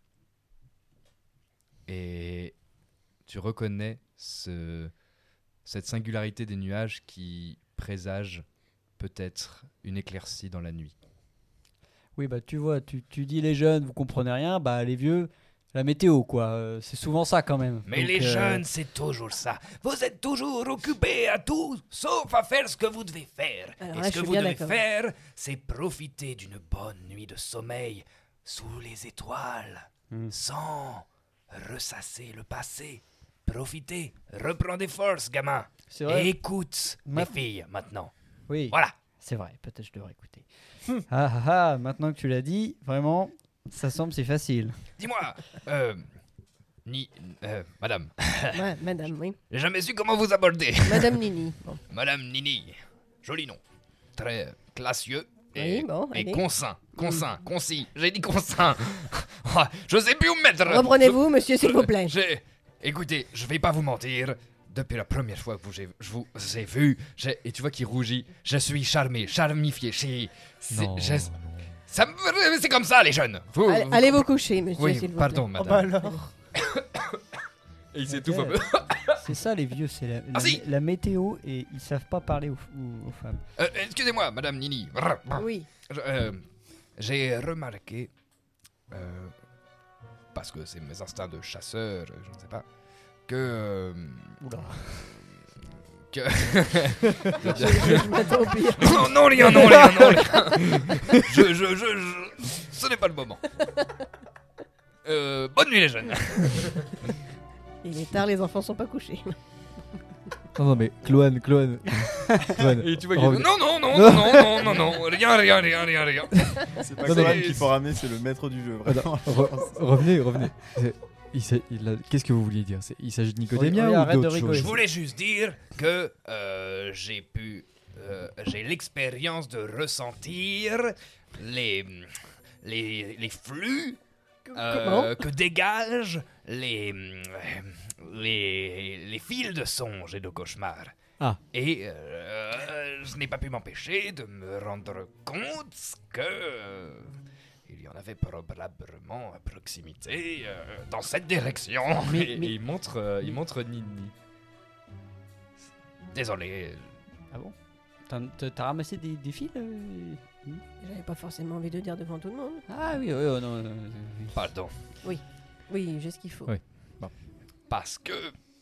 Et tu reconnais cette singularité des nuages qui présage peut-être une éclaircie dans la nuit. Oui, bah tu vois, tu dis les jeunes, vous comprenez rien, bah les vieux, la météo, quoi. C'est souvent ça quand même. Mais Donc, les jeunes, c'est toujours ça. Vous êtes toujours occupés à tout, sauf à faire ce que vous devez faire. Alors Et là, ce je que suis vous bien devez d'accord. faire, c'est profiter d'une bonne nuit de sommeil sous les étoiles, sans ressasser le passé. Profitez, reprends des forces, gamin. C'est vrai. Et écoute mes filles maintenant. Oui. Voilà. C'est vrai, peut-être je devrais écouter. Ah, maintenant que tu l'as dit, vraiment, ça semble si facile. Dis-moi, madame, Ouais, madame, oui. j'ai jamais su comment vous aborder. Madame Nini. Bon. Madame Nini, joli nom. Très classieux Oui, et, bon, et allez. concis. J'ai dit concis. Oh, je sais plus où me mettre. Reprenez-vous, monsieur, s'il vous plaît. Écoutez, je vais pas vous mentir. Depuis la première fois que je vous ai vu, et tu vois qu'il rougit, je suis charmifié. C'est comme ça, les jeunes. Allez vous coucher, monsieur, Oui, s'il vous pardon, plaît. madame. alors. Et il s'étouffe un peu. C'est ça les vieux, c'est la météo et ils savent pas parler aux femmes. Excusez-moi, madame Nini. Oui. J'ai remarqué, parce que c'est mes instincts de chasseur, je ne sais pas, que... Oula. Que... Je m'attends au pire. Non, rien. Ce n'est pas le moment. Bonne nuit, les jeunes. Il est tard, les enfants sont pas couchés. Non, mais Cloane. Et tu vois qu'il dit, non, rien. C'est pas Non, Cloane mais- qu'il faut ramener, c'est le maître du jeu, vraiment. Revenez. Qu'est-ce que vous vouliez dire? Il s'agit de Nicodémia Oui, ou arrête de d'autre rigoler. Je chose? voulais juste dire que j'ai l'expérience de ressentir les flux Comment que dégagent les fils de songe et de cauchemar. Ah. Et je n'ai pas pu m'empêcher de me rendre compte que il y en avait probablement à proximité dans cette direction. Et il montre Nini. Désolé. Ah bon? T'as ramassé des fils J'avais pas forcément envie de dire devant tout le monde. Ah oui, non. Pardon. Oui, j'ai ce qu'il faut. Oui. Parce que...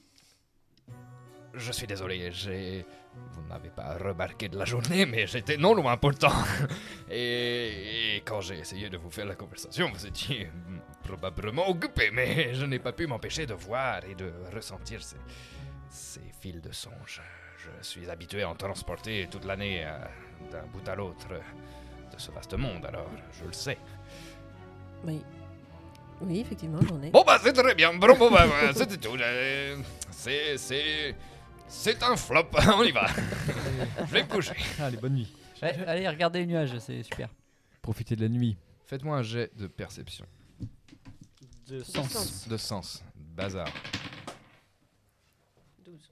Je suis désolé, vous n'avez pas remarqué de la journée, mais j'étais non loin pourtant. Et quand j'ai essayé de vous faire la conversation, vous étiez probablement occupé, mais je n'ai pas pu m'empêcher de voir et de ressentir ces fils de songe. Je suis habitué à en transporter toute l'année d'un bout à l'autre de ce vaste monde, alors je le sais. Oui, effectivement, j'en ai. Bon bah c'est très bien, bon bah c'était tout. C'est un flop, on y va. Je vais me coucher. Allez, bonne nuit. Allez, regardez les nuages, c'est super. Profitez de la nuit. Faites-moi un jet de perception. De sens. De sens. Bazar. 12.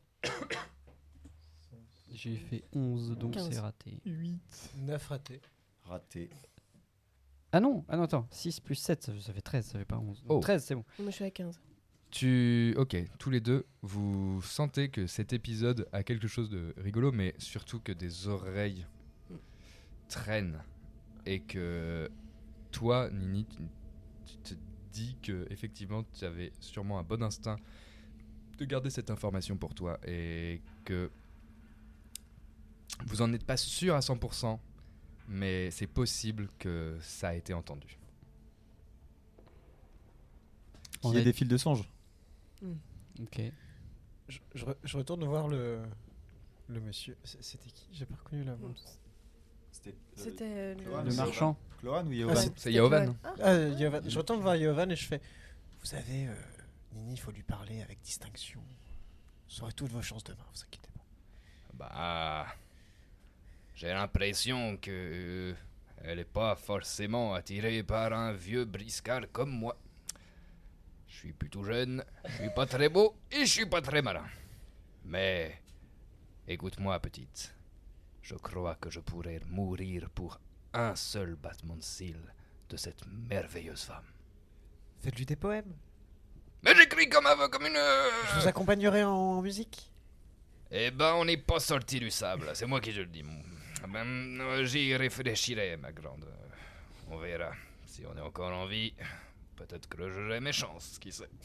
J'ai fait 11, donc 15. c'est raté. 9 ratés. Raté. Ah non, attends. 6 plus 7, ça fait 13, ça fait pas 11. Oh. 13, c'est bon. Moi, je suis à 15. Ok, tous les deux, vous sentez que cet épisode a quelque chose de rigolo, mais surtout que des oreilles traînent. Et que toi, Nini, tu te dis que effectivement, tu avais sûrement un bon instinct de garder cette information pour toi. Et que vous en êtes pas sûr à 100%, mais c'est possible que ça a été entendu. Qu'il y ait des fils de songe. Ok. Je retourne voir le monsieur. C'était qui? J'ai pas reconnu la voix. C'était Le marchand. Cloane ou Ah, Yovan? C'est Yovan. Yovan. Je retourne voir Yovan et je fais: vous savez, Nini, il faut lui parler avec distinction. Vous aurez toutes vos chances demain, vous inquiétez pas. Bah... J'ai l'impression que... elle est pas forcément attirée par un vieux briscard comme moi. Je suis plutôt jeune, je suis pas très beau et je suis pas très malin. Mais écoute-moi, petite. Je crois que je pourrais mourir pour un seul battement de cils de cette merveilleuse femme. Faites-lui des poèmes. Mais j'écris comme une... Je vous accompagnerai en musique. Eh ben, on n'est pas sorti du sable, c'est moi qui je le dis. J'y réfléchirai, ma grande. On verra. Si on est encore en vie, peut-être que j'aurai mes chances, qui sait.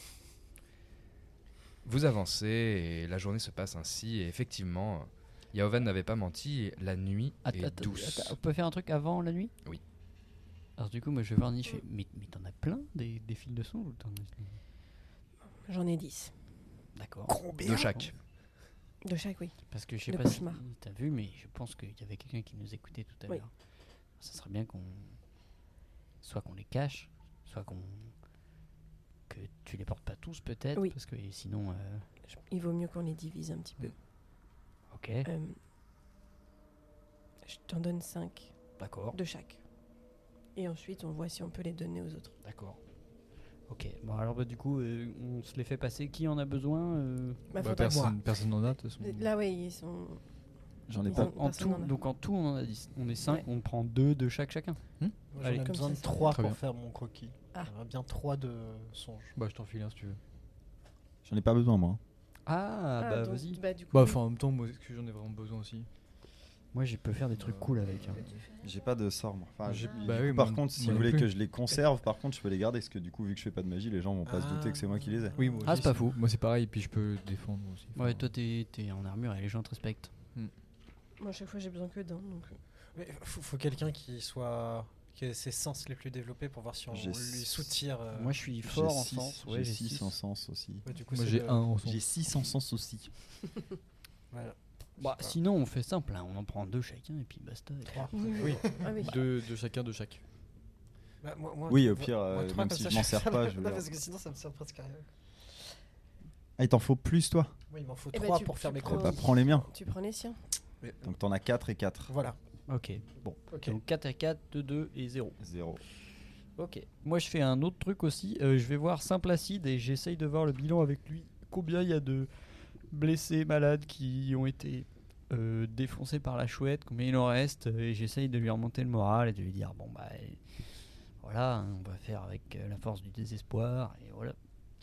Vous avancez et la journée se passe ainsi. Et effectivement, Yaoven n'avait pas menti. Et la nuit est douce. On peut faire un truc avant la nuit ? Oui. Alors du coup, moi je vais voir Niche. Mais t'en as plein des fils de son ou J'en ai 10. D'accord. Combien ? De chaque. De chaque, oui. Parce que je sais Le pas cauchemar. si t'as vu, mais je pense qu'il y avait quelqu'un qui nous écoutait tout à Oui. l'heure. Ça serait bien qu'on... Soit qu'on les cache, soit qu'on... Que tu les portes pas tous peut-être, Oui. parce que sinon... Il vaut mieux qu'on les divise un petit peu. Ok. Je t'en donne 5 D'accord. de chaque. Et ensuite, on voit si on peut les donner aux autres. D'accord. Ok. Bon alors bah, du coup, on se les fait passer. Qui en a besoin Personne n'en a de toute façon. Là, oui, ils sont... J'en ai Ils pas. ont- En personne tout, n'en a. donc en tout, on en a 10. On est 5, Ouais. on prend 2 de chacun. Moi, j'en Allez, ai comme besoin ça, de ça 3 Très pour bien. faire mon croquis. Ah. J'aimerais bien 3 de songe. Bah, je t'en file un si tu veux. J'en ai pas besoin, moi. Ah, bah donc, vas-y. bah, du coup, Bah, oui. enfin, en même temps, moi, est-ce que j'en ai vraiment besoin aussi ? Moi, je peux faire des trucs cool avec. hein. J'ai pas de sort, moi. Enfin, J'ai- du bah coup, oui, par moi- contre, si moi vous non voulez plus. que je les conserve, par contre, je peux les garder. Parce que du coup, vu que je fais pas de magie, les gens vont pas se douter que c'est moi qui les ai. Oui, moi Ah, aussi, c'est pas fou. Moi, c'est pareil, puis je peux défendre aussi. Ouais, toi, t'es en armure et les gens te respectent. Moi, à chaque fois, j'ai besoin que d'un. Donc... Mais faut quelqu'un qui ait ses sens les plus développés pour voir si on J'ai lui six. soutire. Moi, je suis fort en sens. Ouais, J'ai j'ai 6 six. en sens aussi. Ouais, du coup, Moi, c'est j'ai le- 1 en son. J'ai 6 en sens aussi. Voilà. Bah, sinon, on fait simple. Hein. On en prend 2 chacun et puis basta. Et 3. Oui. Ah oui. De chacun de chaque. Bah, Oui, au pire, moi, trois, même comme si ça, je m'en sers pas, je veux Non, dire. parce que sinon, ça me sert presque à rien. Ah, il t'en faut plus, toi? Oui, il m'en faut Eh ben, 3 tu- pour faire tu mes prends- croquis. Bah, prends les miens. Tu prends les siens. Donc t'en as 4 et 4. Voilà. Ok, bon. Ok. Donc 4 à 4, 2, 2 et 0. 0. Ok. Moi, je fais un autre truc aussi. Je vais voir Saint-Placide et j'essaye de voir le bilan avec lui. Combien il y a de blessés, malades qui ont été défoncés par la chouette, combien il en reste. Et j'essaye de lui remonter le moral et de lui dire bon, bah voilà, hein, on va faire avec la force du désespoir. Et voilà.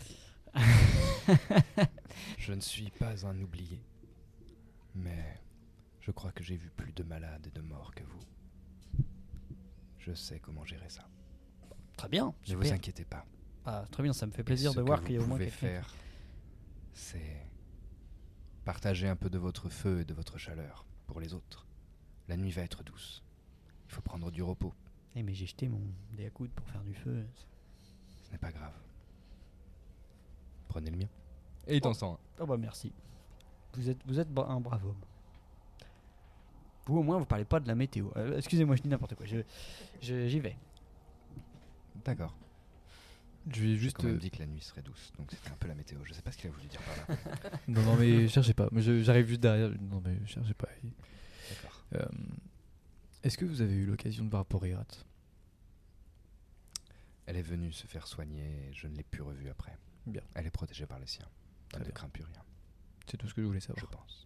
Je ne suis pas un oublié, mais je crois que j'ai vu plus de malades et de morts que vous. Je sais comment gérer ça. Très bien. Ne vous super. inquiétez pas. Ah, très bien, ça me fait Et plaisir ce de voir que qu'il y a au vous moins pouvez quelqu'un. faire, c'est partager un peu de votre feu et de votre chaleur pour les autres. La nuit va être douce. Il faut prendre du repos. Eh, mais j'ai jeté mon dé à coude pour faire du feu. Ce n'est pas grave. Prenez le mien. Et il t'en sent un. Oh bah merci. Vous êtes un brave homme. Vous au moins vous parlez pas de la météo. Excusez-moi, je dis n'importe quoi. J'y vais. D'accord. Je vais J'ai juste. quand même dit que la nuit serait douce, donc c'était un peu la météo. Je sais pas ce qu'il a voulu dire par là. Non, mais cherchez pas. Mais j'arrive juste derrière. Non, mais cherchez pas. D'accord. Est-ce que vous avez eu l'occasion de voir Porirat? Elle est venue se faire soigner et je ne l'ai plus revue après. Bien. Elle est protégée par les siens. Elle ne bien. craint plus rien, C'est tout ce que je voulais je savoir. pense.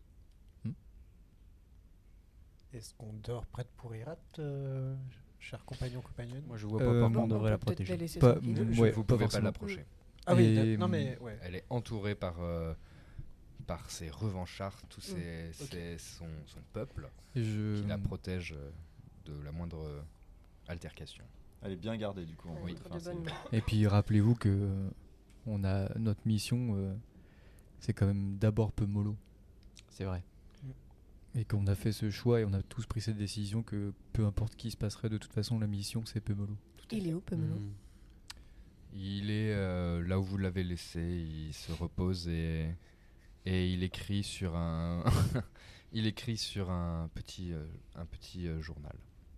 Est-ce qu'on dort près de Pourrirat, cher compagnon, compagnonne? Moi je vois pas pourquoi Non, on devrait on la peut peut-être protéger. la laisser Pas- tranquille. ouais, Vous pas pouvez pas forcément. l'approcher. Ah oui, Et, non mais ouais. Elle est entourée par ses revanchards, tous ok. son peuple, Et qui la protège de la moindre altercation. Elle est bien gardée, du coup. Ouais, Oui, entre enfin, de bonnes c'est- mains. Et puis rappelez-vous que on a notre mission, c'est quand même d'abord Pemolo. C'est vrai. Et qu'on a fait ce choix et on a tous pris cette décision que peu importe qui se passerait, de toute façon la mission c'est Pemolo. Il est où, Pemelo? Mm. Il est là où vous l'avez laissé, il se repose et il écrit sur un il écrit sur un petit journal.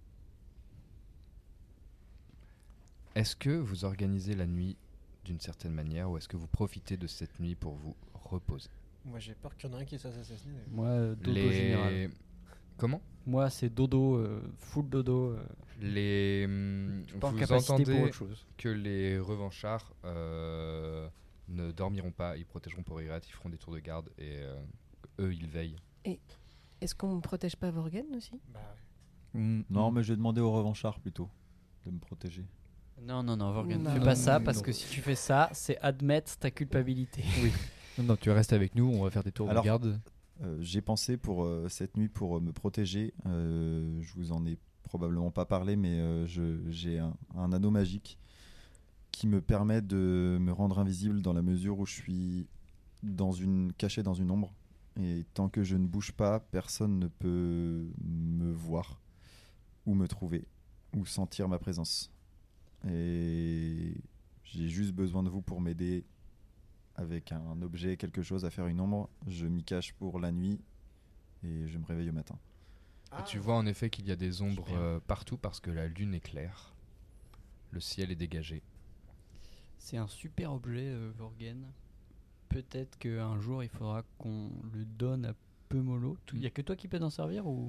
Est-ce que vous organisez la nuit d'une certaine manière ou est-ce que vous profitez de cette nuit pour vous reposer? Moi j'ai peur qu'il y en ait un qui soit assassiné. Moi dodo général. Comment? Moi c'est dodo, full dodo. pas en Vous capacité pour entendez autre chose. que les revanchards ne dormiront pas, ils protégeront Porirat, ils feront des tours de garde et eux ils veillent. Et est-ce qu'on ne protège pas Vorgen aussi? Non, mais je vais demander aux revanchards plutôt de me protéger. Non, Vorgen, Non. fais pas ça parce Non. que si tu fais ça, c'est admettre ta culpabilité. Oui. Non, tu restes avec nous, on va faire des tours Alors, de garde. J'ai pensé pour cette nuit pour me protéger. Je vous en ai probablement pas parlé, mais j'ai un anneau magique qui me permet de me rendre invisible dans la mesure où je suis caché dans une ombre. Et tant que je ne bouge pas, personne ne peut me voir ou me trouver ou sentir ma présence. Et j'ai juste besoin de vous pour m'aider avec un objet, quelque chose à faire une ombre. Je m'y cache pour la nuit et je me réveille au matin. Et tu vois en effet qu'il y a des ombres partout parce que la lune est claire, le ciel est dégagé. C'est un super objet, Vorgen. Peut-être qu'un jour il faudra qu'on le donne à Pemolo. Il n'y a que toi qui peux t'en servir ou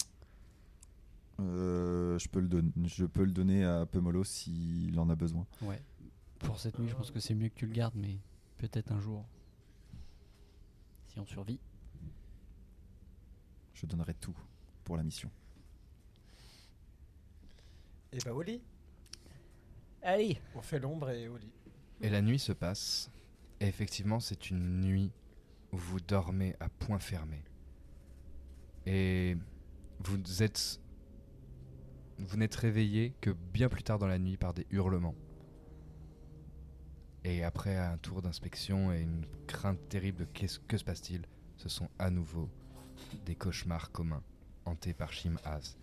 Je peux le donner à Pemolo s'il en a besoin. Ouais. Pour cette nuit, je pense que c'est mieux que tu le gardes, mais peut-être un jour, si on survit. Je donnerai tout pour la mission. Et bah au lit. Allez. On fait l'ombre et au lit. Et la nuit se passe, et effectivement c'est une nuit où vous dormez à point fermé. Et vous n'êtes réveillé que bien plus tard dans la nuit par des hurlements. Et après un tour d'inspection et une crainte terrible, que se passe-t-il? Ce sont à nouveau des cauchemars communs, hantés par Shim-Az.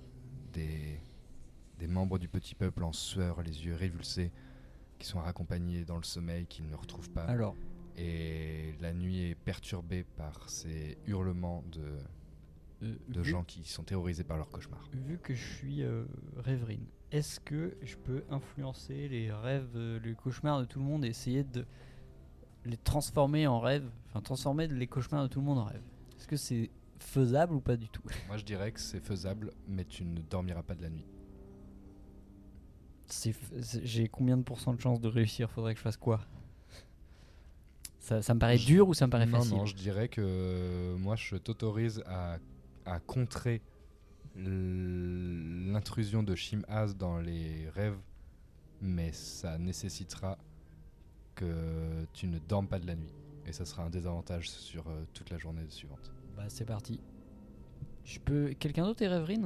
Des membres du petit peuple en sueur, les yeux révulsés, qui sont raccompagnés dans le sommeil, qu'ils ne retrouvent pas. Alors. Et la nuit est perturbée par ces hurlements de gens qui sont terrorisés par leurs cauchemars. Vu que je suis rêverine, est-ce que je peux influencer les rêves, les cauchemars de tout le monde et essayer de les transformer en rêve, enfin transformer les cauchemars de tout le monde en rêve? Est-ce que c'est faisable ou pas du tout? Moi je dirais que c'est faisable, mais tu ne dormiras pas de la nuit. J'ai combien de pourcents de chance de réussir? Faudrait que je fasse quoi? Ça me paraît dur ou ça me paraît facile? Non, je dirais que moi je t'autorise à contrer l'intrusion de Shim-Az dans les rêves, mais ça nécessitera que tu ne dormes pas de la nuit. Et ça sera un désavantage sur toute la journée suivante. Bah c'est parti. Quelqu'un d'autre est rêverine?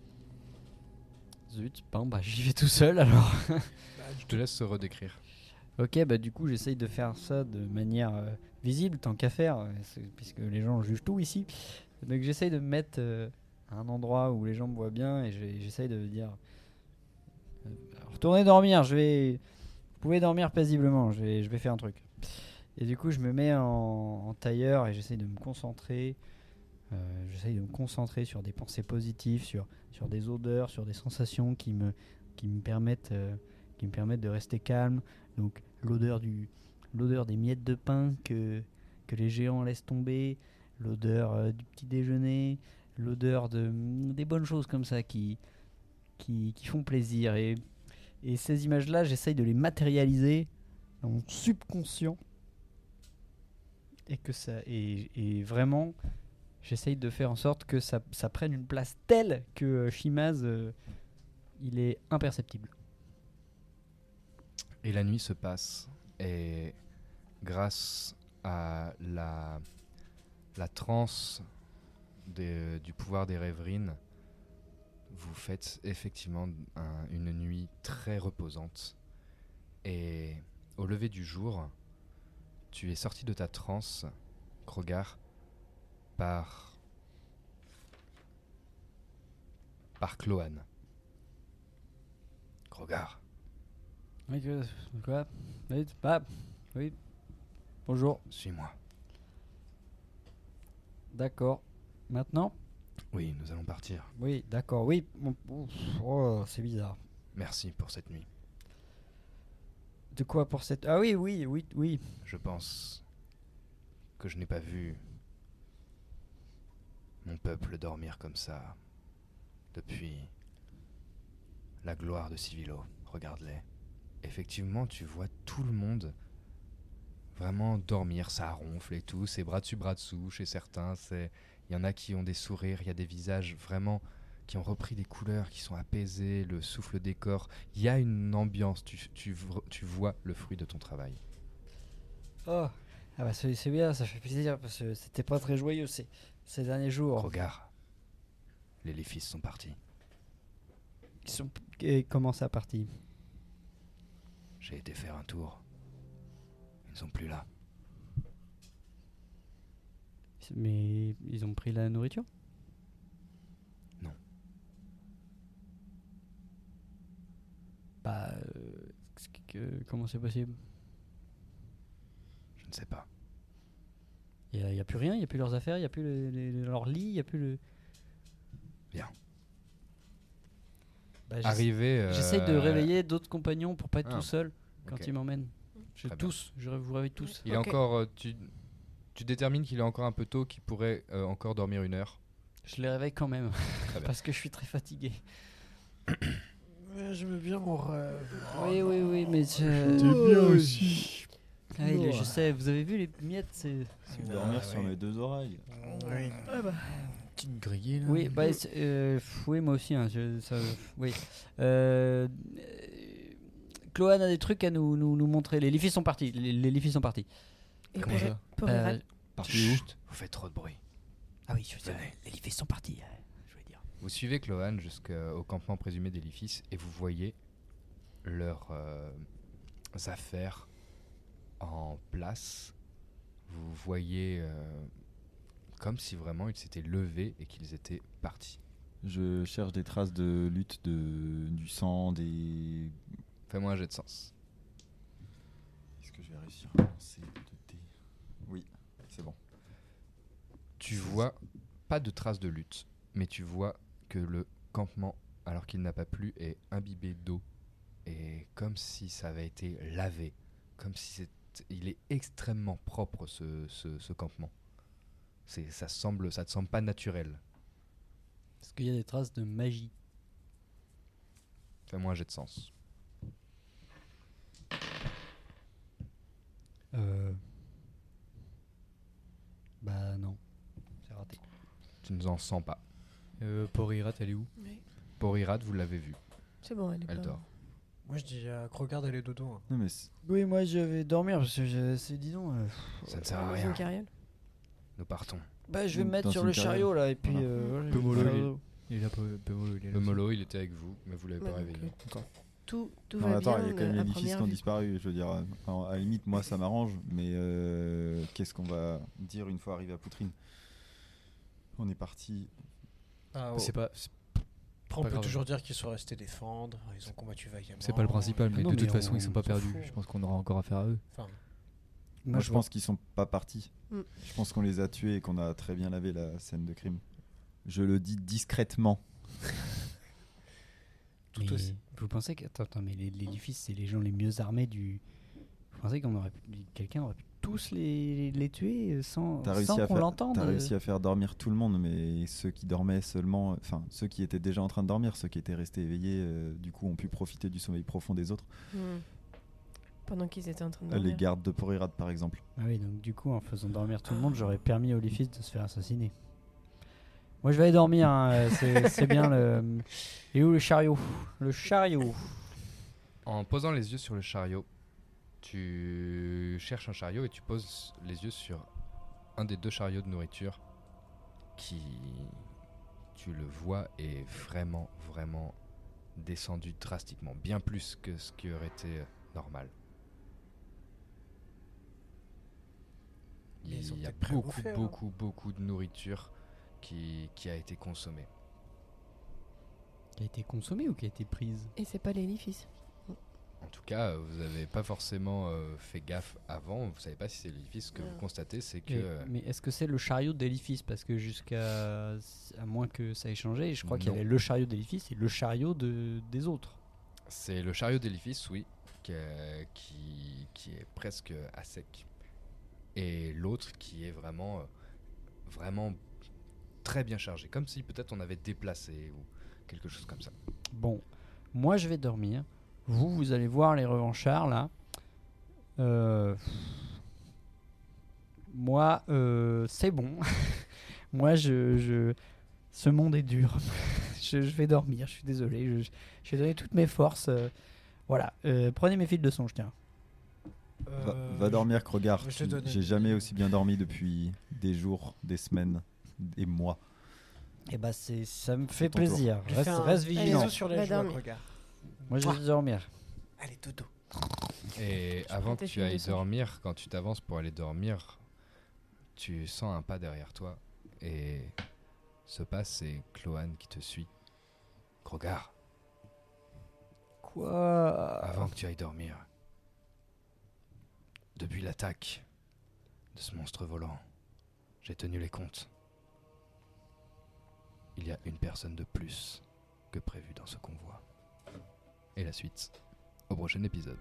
Zut, bon, bah j'y vais tout seul alors. Je te laisse se redécrire. Ok, bah du coup j'essaye de faire ça de manière visible, tant qu'à faire, puisque les gens jugent tout ici. Donc j'essaye de me mettre à un endroit où les gens me voient bien et j'essaye de dire retournez dormir, vous pouvez dormir paisiblement, je vais faire un truc. Et du coup je me mets en tailleur et j'essaye de me concentrer. Sur des pensées positives, sur des odeurs, sur des sensations qui me permettent de rester calme. Donc l'odeur des miettes de pain que les géants laissent tomber, l'odeur du petit déjeuner, l'odeur des bonnes choses comme ça qui font plaisir. Et ces images-là, j'essaye de les matérialiser dans mon subconscient et vraiment j'essaye de faire en sorte que ça prenne une place telle que Shim-Az il est imperceptible. Et la nuit se passe, et grâce à la transe du pouvoir des rêverines, vous faites effectivement une nuit très reposante. Et au lever du jour, tu es sorti de ta transe, Krogar, par Cloane. Krogar. Oui, quoi? Oui. Bonjour. Suis-moi. D'accord. Maintenant? Oui, nous allons partir. Oui, d'accord. Oui. Oh, c'est bizarre. Merci pour cette nuit. De quoi pour cette... Ah oui. Je pense que je n'ai pas vu mon peuple dormir comme ça depuis La gloire de Civilo, regarde-les. Effectivement, tu vois tout le monde vraiment dormir, ça ronfle et tout, c'est bras dessous chez certains, il y en a qui ont des sourires, il y a des visages vraiment qui ont repris des couleurs, qui sont apaisés, le souffle des corps, il y a une ambiance, tu vois le fruit de ton travail. Oh, ah bah c'est bien, ça fait plaisir parce que c'était pas très joyeux ces derniers jours. Regarde, les fils sont partis. Et comment ça parti? J'ai été faire un tour. Ils ne sont plus là. Mais ils ont pris la nourriture? Non. Bah, comment c'est possible? Je ne sais pas. Il y a plus rien, il y a plus leurs affaires, il y a plus leur lit, il y a plus le. Bien. Bah, Arrivé. J'essaye de réveiller d'autres compagnons pour pas être tout seul quand ok. ils m'emmènent. Très Je vous réveille tous. Il est encore. Tu détermines qu'il est encore un peu tôt, qu'il pourrait encore dormir 1 heure. Je les réveille quand même Très bien. parce que je suis très fatigué. Je veux bien mon rêve. Oui, mais T'es bien aussi. Je sais, vous avez vu les miettes, c'est. Dormir sur mes 2 oreilles. Oui. Petite grillée là. Oui, bah, oui, moi aussi. Hein, oui. Chloane a des trucs à nous montrer. Les filles sont partis. Les filles sont partis. Et Comment ça? Parti où? Vous faites trop de bruit. Ah oui, les filles sont partis. Je voulais dire. Vous suivez Chloane jusqu'au campement présumé des Lifis et vous voyez leurs affaires en place. Vous voyez comme si vraiment ils s'étaient levés et qu'ils étaient partis. Je cherche des traces de lutte, du sang, des... Fais-moi un jet de sens. Est-ce que je vais réussir à lancer 2 dés? Oui, c'est bon. Tu vois pas de traces de lutte, mais tu vois que le campement, alors qu'il n'a pas plu, est imbibé d'eau. Et comme si ça avait été lavé. Comme si il est extrêmement propre ce campement. Ça te semble pas naturel. Est-ce qu'il y a des traces de magie? Fais-moi un jet de sens. Bah non, c'est raté. Tu ne en sens pas. Porirat, elle est où? Oui. Porirat, vous l'avez vue. C'est bon, elle est Elle pas- dort. Moi je dis regarde, elle est dodo. Hein. Non, mais Oui, moi je vais dormir parce que dis donc. Ça ne sert à Dans rien. une carriole. Nous partons. Bah je vais me mettre Dans sur une le carriole. chariot là et puis. Voilà. Voilà, Peu je vais mollo, faire il est- dodo. Il est là, Pemolo, il est là. Le aussi. mollo, il était avec vous, mais vous l'avez Ouais, pas donc, réveillé. Tout non, va attends, bien. il y a quand même à les Lifis qui première ont vue. disparu. Je veux dire, à la limite, moi ça m'arrange, mais qu'est-ce qu'on va dire une fois arrivé à Poutrine? On est parti. Ah, C'est pas, c'est Après, on pas peut grave. toujours dire qu'ils sont restés défendre. Ils ont combattu vaillamment. c'est pas le principal, mais non, de mais toute façon, ils sont pas s'en perdus. fout. Je pense qu'on aura encore affaire à eux. Enfin, Moi, je pense qu'ils sont pas partis. Mm. Je pense qu'on les a tués et qu'on a très bien lavé la scène de crime. Je le dis discrètement. tout Mais aussi. vous pensez que. Attends, mais les Lifis, c'est les gens les mieux armés du. Vous pensez quelqu'un aurait pu tous les tuer sans qu'on l'entende? T'as réussi à faire dormir tout le monde, mais ceux qui dormaient seulement, enfin ceux qui étaient déjà en train de dormir, ceux qui étaient restés éveillés, du coup ont pu profiter du sommeil profond des autres. Pendant qu'ils étaient en train de Les dormir. gardes de Porirat par exemple. Ah oui, donc du coup, en faisant dormir tout le monde, j'aurais permis aux Lifis de se faire assassiner. Moi, je vais aller dormir. Hein, c'est bien le. Et où le chariot? Le chariot. En posant les yeux sur le chariot, tu cherches un chariot et tu poses les yeux sur un des 2 chariots de nourriture qui, tu le vois, est vraiment, vraiment descendu drastiquement, bien plus que ce qui aurait été normal. Ils ont Il y a peut-être prébouffé, beaucoup de nourriture qui a été consommée. Qui a été consommée ou qui a été prise? Et c'est pas les Lifis. En tout cas, vous n'avez pas forcément fait gaffe avant. Vous savez pas si c'est l'Elifis. Ce que vous constatez, c'est que... Mais est-ce que c'est le chariot d'Elifis? Parce que jusqu'à... À moins que ça ait changé, je crois qu'il y Non. avait le chariot d'Elifis et le chariot des autres. C'est le chariot d'Elifis, oui, qui est presque à sec. Et l'autre qui est vraiment très bien chargé. Comme si peut-être on avait déplacé ou quelque chose comme ça. Bon, Moi, je vais dormir. Vous allez voir les revanchards, là. Moi, c'est bon. Moi, ce monde est dur. je vais dormir, je suis désolé. Je vais donner toutes mes forces. Voilà. Prenez mes fils de son, tiens. Va dormir, Krogar. J'ai jamais aussi bien dormi depuis des jours, des semaines, des mois. Et bah ça me fait plaisir. Reste vigilant. Allez, sur les joues, Krogar. Moi, je vais dormir. Allez, dodo. Et avant que tu ailles dormir, quand tu t'avances pour aller dormir, tu sens un pas derrière toi. Et ce pas, c'est Cloane qui te suit. Krogar. Quoi ? Avant que tu ailles dormir. Depuis l'attaque de ce monstre volant, j'ai tenu les comptes. Il y a une personne de plus que prévu dans ce convoi. Et la suite, au prochain épisode.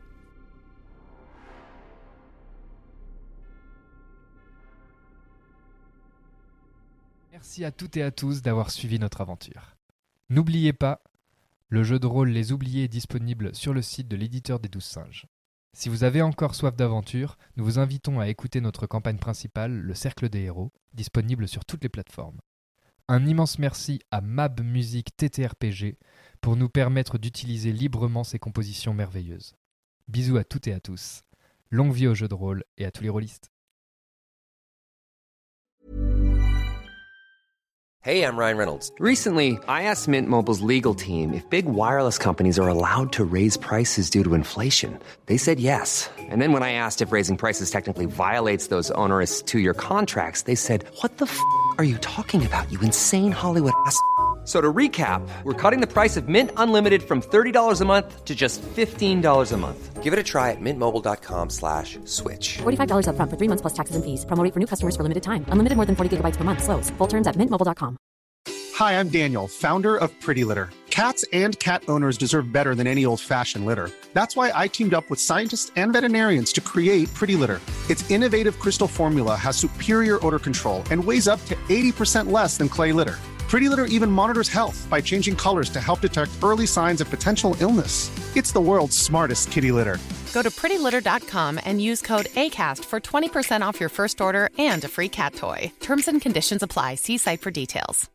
Merci à toutes et à tous d'avoir suivi notre aventure. N'oubliez pas, le jeu de rôle Les Oubliés est disponible sur le site de l'éditeur des 12 singes. Si vous avez encore soif d'aventure, nous vous invitons à écouter notre campagne principale, Le Cercle des Héros, disponible sur toutes les plateformes. Un immense merci à Mab Music TTRPG pour nous permettre d'utiliser librement ces compositions merveilleuses. Bisous à toutes et à tous. Longue vie au jeu de rôle et à tous les rôlistes. Hey, I'm Ryan Reynolds. Recently, I asked Mint Mobile's legal team if big wireless companies are allowed to raise prices due to inflation. They said yes. And then when I asked if raising prices technically violates those onerous 2-year contracts, they said, "What the f*** are you talking about, you insane Hollywood ass?" So to recap, we're cutting the price of Mint Unlimited from $30 a month to just $15 a month. Give it a try at mintmobile.com/switch. $45 up front for 3 months plus taxes and fees. Promo rate for new customers for limited time. Unlimited more than 40 gigabytes per month. Slows full terms at mintmobile.com. Hi, I'm Daniel, founder of Pretty Litter. Cats and cat owners deserve better than any old-fashioned litter. That's why I teamed up with scientists and veterinarians to create Pretty Litter. Its innovative crystal formula has superior odor control and weighs up to 80% less than clay litter. Pretty Litter even monitors health by changing colors to help detect early signs of potential illness. It's the world's smartest kitty litter. Go to prettylitter.com and use code ACAST for 20% off your first order and a free cat toy. Terms and conditions apply. See site for details.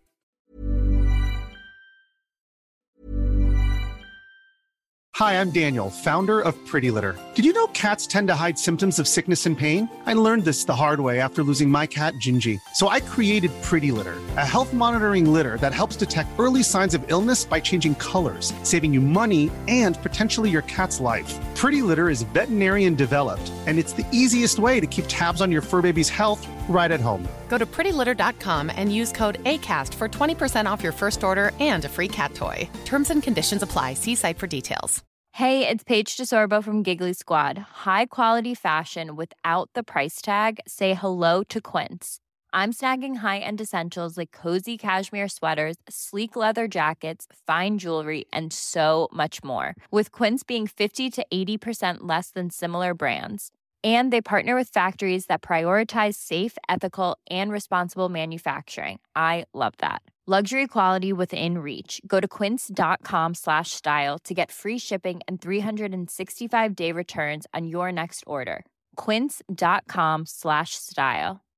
Hi, I'm Daniel, founder of Pretty Litter. Did you know cats tend to hide symptoms of sickness and pain? I learned this the hard way after losing my cat, Gingy. So I created Pretty Litter, a health monitoring litter that helps detect early signs of illness by changing colors, saving you money and potentially your cat's life. Pretty Litter is veterinarian developed, and it's the easiest way to keep tabs on your fur baby's health right at home. Go to prettylitter.com and use code ACAST for 20% off your first order and a free cat toy. Terms and conditions apply. See site for details. Hey, it's Paige DeSorbo from Giggly Squad. High quality fashion without the price tag. Say hello to Quince. I'm snagging high-end essentials like cozy cashmere sweaters, sleek leather jackets, fine jewelry, and so much more. With Quince being 50 to 80% less than similar brands. And they partner with factories that prioritize safe, ethical, and responsible manufacturing. I love that. Luxury quality within reach. Go to quince.com/style to get free shipping and 365-day returns on your next order. Quince.com/style.